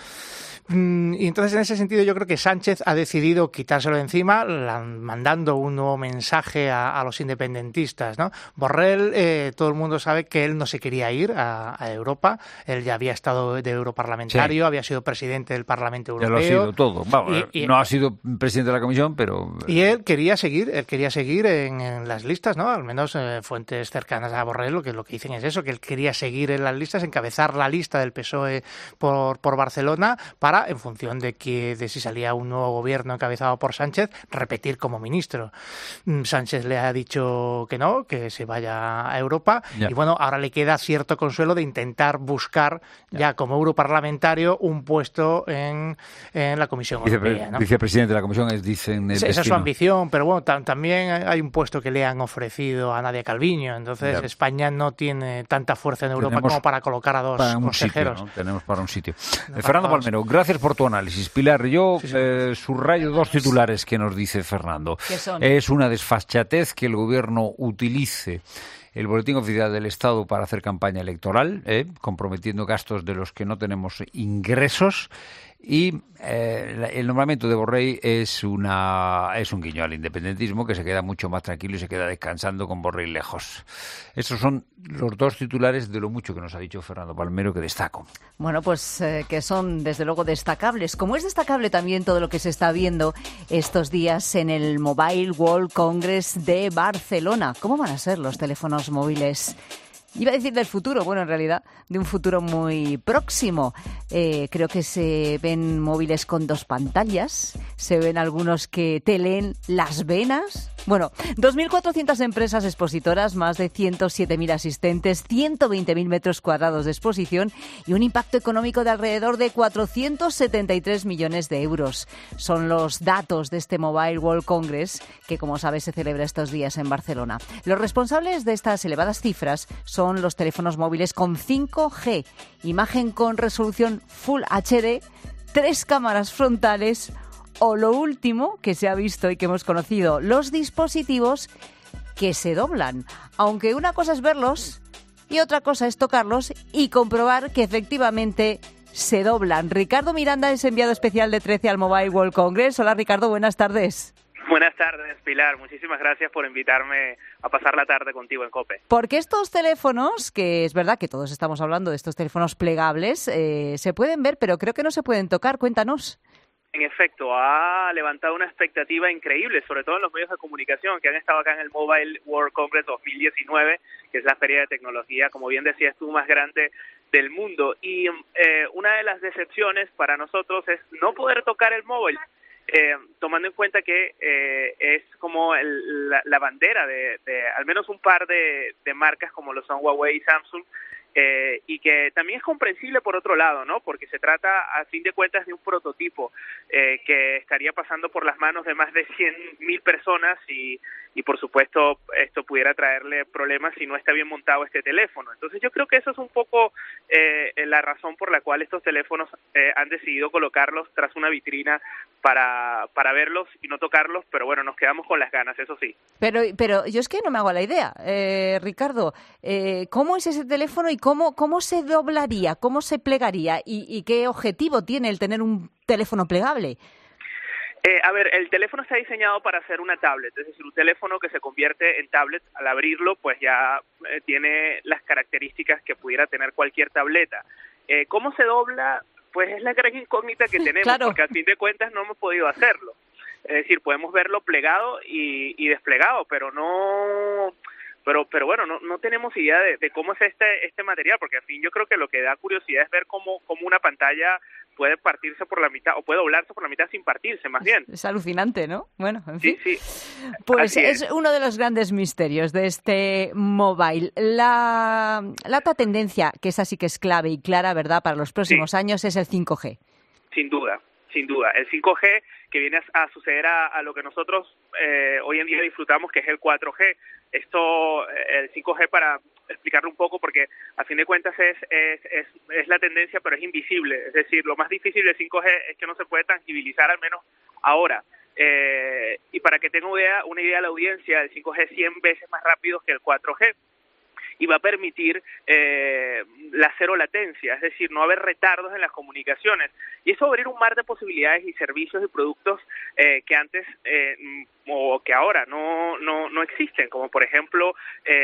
Speaker 4: Y entonces, en ese sentido, yo creo que Sánchez ha decidido quitárselo de encima, mandando un nuevo mensaje a los independentistas, ¿no? Borrell, todo el mundo sabe que él no se quería ir a Europa. Él ya había estado de europarlamentario, había sido presidente del Parlamento Europeo.
Speaker 1: Ya lo ha sido todo. Vamos, no ha sido presidente de la Comisión, pero...
Speaker 4: Y él quería seguir en las listas, ¿no? Al menos fuentes cercanas a Borrell lo que dicen es eso, que él quería seguir en las listas, encabezar la lista del PSOE por Barcelona para, en función de si salía un nuevo gobierno encabezado por Sánchez, repetir como ministro. Sánchez le ha dicho que no, que se vaya a Europa, y bueno, ahora le queda cierto consuelo de intentar buscar ya como europarlamentario un puesto en la Comisión Europea, ¿no?
Speaker 1: Vicepresidente de la Comisión dicen el
Speaker 4: esa es su ambición, pero bueno, también hay un puesto que le han ofrecido a Nadia Calviño, entonces España no tiene tanta fuerza en Europa como para colocar a dos consejeros.
Speaker 1: Sitio, ¿no? Tenemos para un sitio. Fernando Palmero, gracias por tu análisis. Pilar, yo subrayo 2 titulares que nos dice Fernando.
Speaker 6: ¿Qué son?
Speaker 1: Es una desfachatez que el gobierno utilice el Boletín Oficial del Estado para hacer campaña electoral, comprometiendo gastos de los que no tenemos ingresos. Y el nombramiento de Borrell es un guiño al independentismo, que se queda mucho más tranquilo y se queda descansando con Borrell lejos. Esos son los dos titulares de lo mucho que nos ha dicho Fernando Palmero, que destaco.
Speaker 6: Bueno, pues que son desde luego destacables. Como es destacable también todo lo que se está viendo estos días en el Mobile World Congress de Barcelona. ¿Cómo van a ser los teléfonos móviles? Iba a decir del futuro, bueno, en realidad de un futuro muy próximo. Creo que se ven móviles con 2 pantallas, se ven algunos que te leen las venas. Bueno, 2.400 empresas expositoras, más de 107.000 asistentes, 120.000 metros cuadrados de exposición y un impacto económico de alrededor de 473 millones de euros. Son los datos de este Mobile World Congress que, como sabes, se celebra estos días en Barcelona. Los responsables de estas elevadas cifras son los teléfonos móviles con 5G, imagen con resolución Full HD, 3 cámaras frontales o lo último que se ha visto y que hemos conocido, los dispositivos que se doblan. Aunque una cosa es verlos y otra cosa es tocarlos y comprobar que efectivamente se doblan. Ricardo Miranda es enviado especial de 13 al Mobile World Congress. Hola Ricardo, buenas tardes.
Speaker 9: Buenas tardes, Pilar. Muchísimas gracias por invitarme a pasar la tarde contigo en COPE.
Speaker 6: Porque estos teléfonos, que es verdad que todos estamos hablando de estos teléfonos plegables, se pueden ver, pero creo que no se pueden tocar. Cuéntanos.
Speaker 9: En efecto, ha levantado una expectativa increíble, sobre todo en los medios de comunicación que han estado acá en el Mobile World Congress 2019, que es la feria de tecnología, como bien decías tú, más grande del mundo. Y una de las decepciones para nosotros es no poder tocar el móvil. Tomando en cuenta que es como la bandera de al menos un par de marcas como lo son Huawei y Samsung, y que también es comprensible por otro lado, ¿no? Porque se trata, a fin de cuentas, de un prototipo que estaría pasando por las manos de más de 100.000 personas y por supuesto esto pudiera traerle problemas si no está bien montado este teléfono. Entonces yo creo que eso es un poco la razón por la cual estos teléfonos han decidido colocarlos tras una vitrina para verlos y no tocarlos, pero bueno, nos quedamos con las ganas, eso sí.
Speaker 6: Pero yo es que no me hago la idea, Ricardo, ¿cómo es ese teléfono y cómo se doblaría, cómo se plegaría y qué objetivo tiene el tener un teléfono plegable?
Speaker 9: A ver, el teléfono está diseñado para ser una tablet, es decir, un teléfono que se convierte en tablet. Al abrirlo, pues ya tiene las características que pudiera tener cualquier tableta. ¿Cómo se dobla? Pues es la gran incógnita que tenemos, claro, porque al fin de cuentas no hemos podido hacerlo. Es decir, podemos verlo plegado y desplegado, pero no... Pero bueno, no tenemos idea de cómo es este material, porque al fin yo creo que lo que da curiosidad es ver cómo una pantalla puede partirse por la mitad o puede doblarse por la mitad sin partirse, más bien.
Speaker 6: Es alucinante, ¿no? Bueno, en fin.
Speaker 9: Sí.
Speaker 6: Pues es uno de los grandes misterios de este mobile. La alta tendencia, que esa sí que es clave y clara, ¿verdad?, para los próximos años, es el 5G.
Speaker 9: Sin duda. El 5G, que viene a suceder a lo que nosotros hoy en día disfrutamos, que es el 4G. El 5G, para explicarlo un poco, porque a fin de cuentas es la tendencia, pero es invisible. Es decir, lo más difícil del 5G es que no se puede tangibilizar, al menos ahora. Y para que tenga una idea la audiencia, el 5G es 100 veces más rápido que el 4G. Y va a permitir la cero latencia, es decir, no haber retardos en las comunicaciones. Y eso va a abrir un mar de posibilidades y servicios y productos que antes o que ahora no existen, como por ejemplo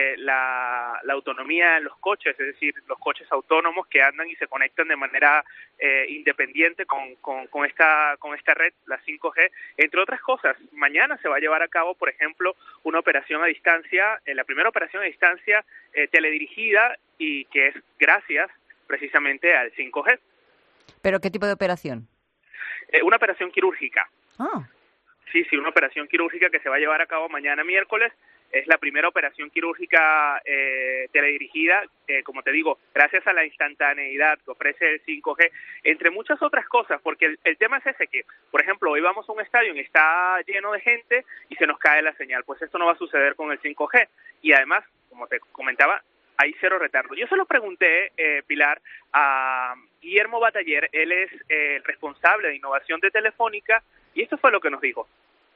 Speaker 9: la autonomía en los coches, es decir, los coches autónomos que andan y se conectan de manera independiente con esta red, la 5G, entre otras cosas. Mañana se va a llevar a cabo, por ejemplo, una operación a distancia, la primera operación a distancia teledirigida, y que es gracias precisamente al 5G.
Speaker 6: ¿Pero qué tipo de operación?
Speaker 9: Una operación quirúrgica.
Speaker 6: Ah.
Speaker 9: Sí, una operación quirúrgica que se va a llevar a cabo mañana miércoles. Es la primera operación quirúrgica teledirigida, como te digo, gracias a la instantaneidad que ofrece el 5G, entre muchas otras cosas, porque el tema es ese, que, por ejemplo, hoy vamos a un estadio y está lleno de gente y se nos cae la señal. Pues esto no va a suceder con el 5G. Y además, como te comentaba, hay cero retardo. Yo se lo pregunté, Pilar, a Guillermo Bataller. Él es el responsable de innovación de Telefónica, y esto fue lo que nos dijo.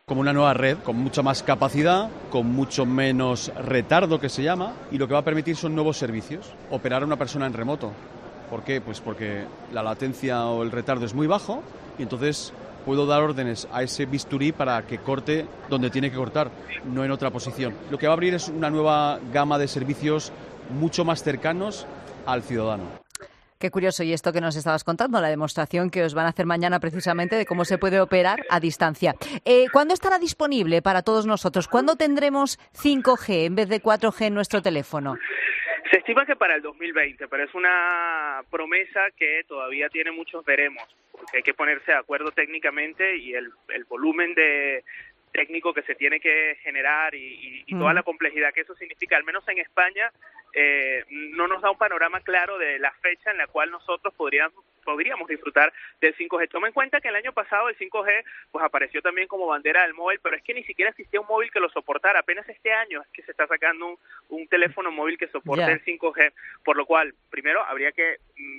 Speaker 10: como una nueva red con mucha más capacidad, con mucho menos retardo que se llama, y lo que va a permitir son nuevos servicios. Operar a una persona en remoto. ¿Por qué? Pues porque la latencia o el retardo es muy bajo y entonces puedo dar órdenes a ese bisturí para que corte donde tiene que cortar, no en otra posición. Lo que va a abrir es una nueva gama de servicios mucho más cercanos al ciudadano.
Speaker 6: Qué curioso, y esto que nos estabas contando, la demostración que os van a hacer mañana precisamente de cómo se puede operar a distancia. ¿Cuándo estará disponible para todos nosotros? ¿Cuándo tendremos 5G en vez de 4G en nuestro teléfono?
Speaker 9: Se estima que para el 2020, pero es una promesa que todavía tiene muchos veremos, porque hay que ponerse de acuerdo técnicamente y el volumen de técnico que se tiene que generar y toda la complejidad que eso significa, al menos en España, no nos da un panorama claro de la fecha en la cual nosotros podríamos disfrutar del 5G. Toma en cuenta que el año pasado el 5G pues apareció también como bandera del móvil, pero es que ni siquiera existía un móvil que lo soportara. Apenas este año es que se está sacando un teléfono móvil que soporte el 5G, por lo cual primero habría que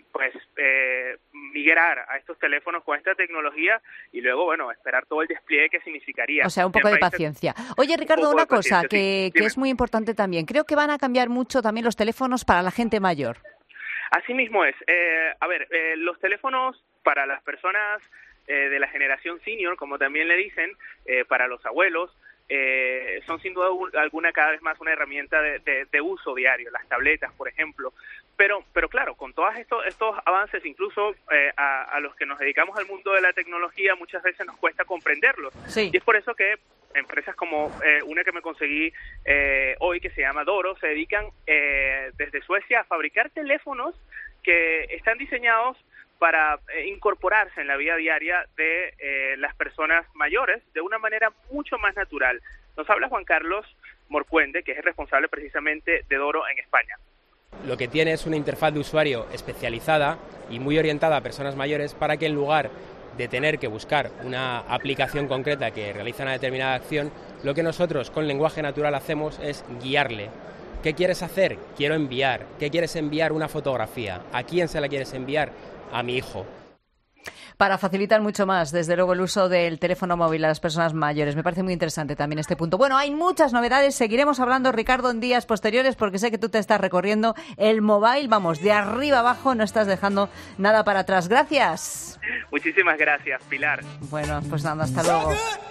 Speaker 9: migrar a estos teléfonos con esta tecnología y luego, bueno, esperar todo el despliegue que significaría.
Speaker 6: O sea, un poco de paciencia. Oye, Ricardo, una cosa que es muy importante también. Creo que van a cambiar mucho también los teléfonos para la gente mayor.
Speaker 9: Así mismo es. Los teléfonos para las personas de la generación senior, como también le dicen, para los abuelos, son sin duda alguna cada vez más una herramienta de uso diario, las tabletas, por ejemplo. Pero claro, con todos estos avances, incluso a los que nos dedicamos al mundo de la tecnología, muchas veces nos cuesta comprenderlos. Sí. Y es por eso que empresas como una que me conseguí hoy, que se llama Doro, se dedican desde Suecia a fabricar teléfonos que están diseñados para incorporarse en la vida diaria de las personas mayores de una manera mucho más natural. Nos habla Juan Carlos Morcuende, que es el responsable precisamente de Doro en España.
Speaker 13: Lo que tiene es una interfaz de usuario especializada y muy orientada a personas mayores para que en lugar de tener que buscar una aplicación concreta que realiza una determinada acción, lo que nosotros con lenguaje natural hacemos es guiarle. ¿Qué quieres hacer? Quiero enviar. ¿Qué quieres enviar? Una fotografía. ¿A quién se la quieres enviar? A mi hijo.
Speaker 6: Para facilitar mucho más, desde luego, el uso del teléfono móvil a las personas mayores. Me parece muy interesante también este punto. Bueno, hay muchas novedades. Seguiremos hablando, Ricardo, en días posteriores, porque sé que tú te estás recorriendo el mobile. Vamos, de arriba abajo, no estás dejando nada para atrás. Gracias.
Speaker 9: Muchísimas gracias, Pilar.
Speaker 6: Bueno, pues nada, hasta luego.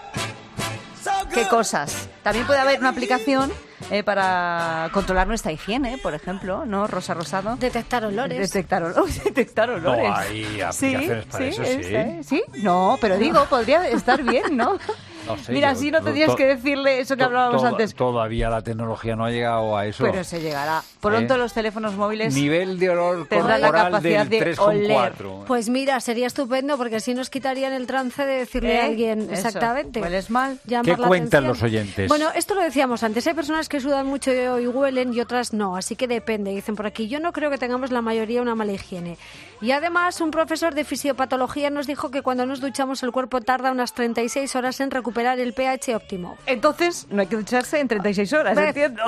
Speaker 6: ¿Qué cosas? También puede haber una aplicación para controlar nuestra higiene, por ejemplo, ¿no? Rosa Rosado.
Speaker 20: Detectar olores.
Speaker 6: Detectar olores.
Speaker 1: No hay aplicaciones para eso, sí.
Speaker 6: ¿Sí? No, pero digo, podría estar bien, ¿no?
Speaker 1: No sé,
Speaker 6: mira, así no tendrías que decirle eso que hablábamos antes.
Speaker 1: Todavía la tecnología no ha llegado a eso.
Speaker 6: Pero se llegará. Pronto los teléfonos móviles
Speaker 1: nivel de olor
Speaker 6: tendrán la capacidad
Speaker 1: del 3,4.
Speaker 20: Pues mira, sería estupendo porque así nos quitarían el trance de decirle a alguien exactamente.
Speaker 6: ¿Hueles mal?
Speaker 1: ¿Qué cuentan los oyentes?
Speaker 20: Bueno, esto lo decíamos antes. Hay personas que sudan mucho y huelen y otras no. Así que depende. Dicen por aquí, yo no creo que tengamos la mayoría una mala higiene. Y además, un profesor de fisiopatología nos dijo que cuando nos duchamos el cuerpo tarda unas 36 horas en recuperar el pH óptimo.
Speaker 6: Entonces, no hay que ducharse en 36 horas, entiendo.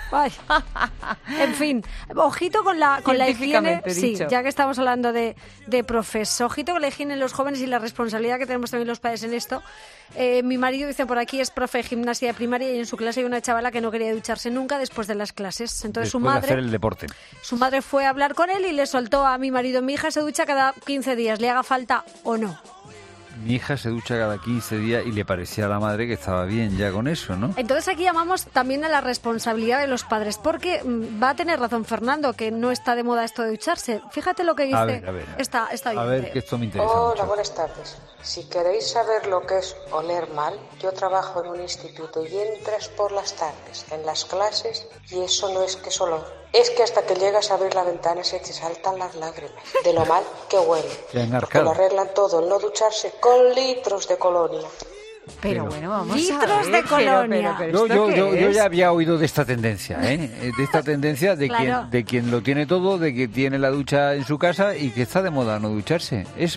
Speaker 20: En fin, ojito con la higiene. Sí, ya que estamos hablando de profes, ojito con la higiene en los jóvenes y la responsabilidad que tenemos también los padres en esto. Mi marido, dice por aquí, es profe de gimnasia de primaria y en su clase hay una chavala que no quería ducharse nunca después de las clases. Entonces
Speaker 1: después de hacer el deporte.
Speaker 20: Su madre fue a hablar con él y le soltó a mi marido: mi hija se ducha cada 15 días, le haga falta o no.
Speaker 1: Mi hija se ducha cada 15 días y le parecía a la madre que estaba bien ya con eso, ¿no?
Speaker 20: Entonces aquí llamamos también a la responsabilidad de los padres, porque va a tener razón Fernando, que no está de moda esto de ducharse. Fíjate lo que dice
Speaker 1: a ver.
Speaker 20: esta oyente.
Speaker 1: A ver, que esto me interesa
Speaker 14: Hola,
Speaker 1: mucho.
Speaker 14: Buenas tardes. Si queréis saber lo que es oler mal, yo trabajo en un instituto y entras por las tardes en las clases y eso no es que es olor. Es que hasta que llegas a abrir la ventana se te saltan las lágrimas de lo mal que huele. Porque lo arreglan todo, el no ducharse con litros de colonia.
Speaker 6: Pero bueno, vamos
Speaker 20: litros
Speaker 6: a ver,
Speaker 20: de colonia.
Speaker 1: Pero yo ya había oído de esta tendencia, de esta tendencia de claro. quien lo tiene todo, de que tiene la ducha en su casa y que está de moda no ducharse.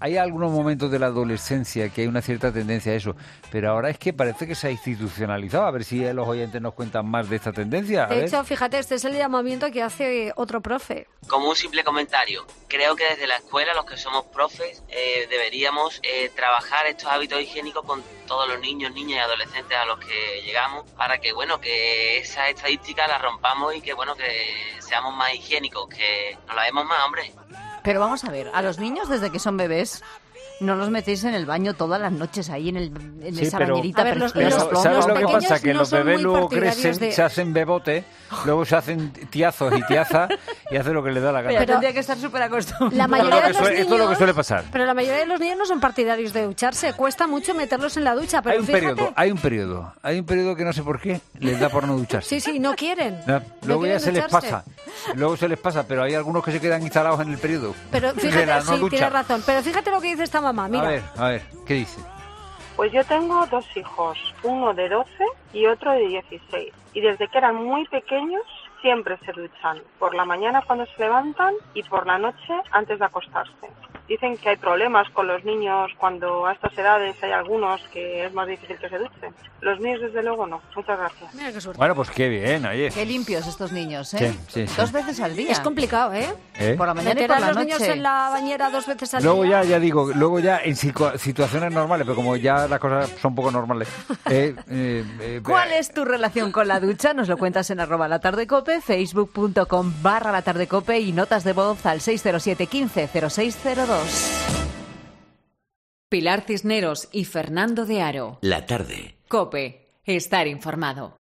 Speaker 1: hay algunos momentos de la adolescencia que hay una cierta tendencia a eso, pero ahora es que parece que se ha institucionalizado. A ver si los oyentes nos cuentan más de esta tendencia.
Speaker 20: De hecho, fíjate, este es el llamamiento que hace otro profe.
Speaker 12: Como un simple comentario, creo que desde la escuela, los que somos profes, deberíamos trabajar estos hábitos higiénicos con todos los niños, niñas y adolescentes a los que llegamos, para que, bueno, que esa estadística la rompamos y que, bueno, que seamos más higiénicos, que nos lavemos más, hombre.
Speaker 6: Pero vamos a ver, a los niños desde que son bebés no los metéis en el baño todas las noches ahí en esa bañerita.
Speaker 1: ¿Sabes lo que pasa? Que los bebés luego crecen, se hacen bebote, luego se hacen tiazos y tiazas y hacen lo que les da la gana.
Speaker 6: Pero tendría que estar súper acostumbrado.
Speaker 20: La mayoría de los niños,
Speaker 1: esto es lo que suele pasar.
Speaker 20: Pero la mayoría de los niños no son partidarios de ducharse. Cuesta mucho meterlos en la ducha. Pero
Speaker 1: hay un periodo que no sé por qué les da por no ducharse.
Speaker 20: Sí, no quieren.
Speaker 1: Luego ya se les pasa. Pero hay algunos que se quedan instalados en el periodo.
Speaker 20: Pero fíjate, tienes razón. Pero fíjate lo que dice esta mamá, mira.
Speaker 1: A ver, ¿qué dice?
Speaker 15: Pues yo tengo 2 hijos, uno de 12 y otro de 16. Y desde que eran muy pequeños siempre se duchan, por la mañana cuando se levantan y por la noche antes de acostarse. Dicen que hay problemas con los niños cuando a estas edades hay algunos que es más difícil que se duchen. Los míos desde luego no. Muchas gracias.
Speaker 20: Mira qué suerte.
Speaker 1: Bueno, pues qué bien, oye.
Speaker 6: Qué limpios estos niños, ¿eh?
Speaker 1: Sí.
Speaker 6: 2 veces al día.
Speaker 20: Es complicado, ¿eh?
Speaker 6: Por la mañana y por la
Speaker 20: los
Speaker 6: noche.
Speaker 20: niños en la bañera 2 veces al
Speaker 1: Luego
Speaker 20: día.
Speaker 1: luego ya en situaciones normales, pero como ya las cosas son poco normales.
Speaker 6: ¿Cuál es tu relación con la ducha? Nos lo cuentas en @latardecope, facebook.com/latardecope y notas de voz al 607 15 0602.
Speaker 2: Pilar Cisneros y Fernando de Aro.
Speaker 11: La tarde.
Speaker 2: COPE. Estar informado.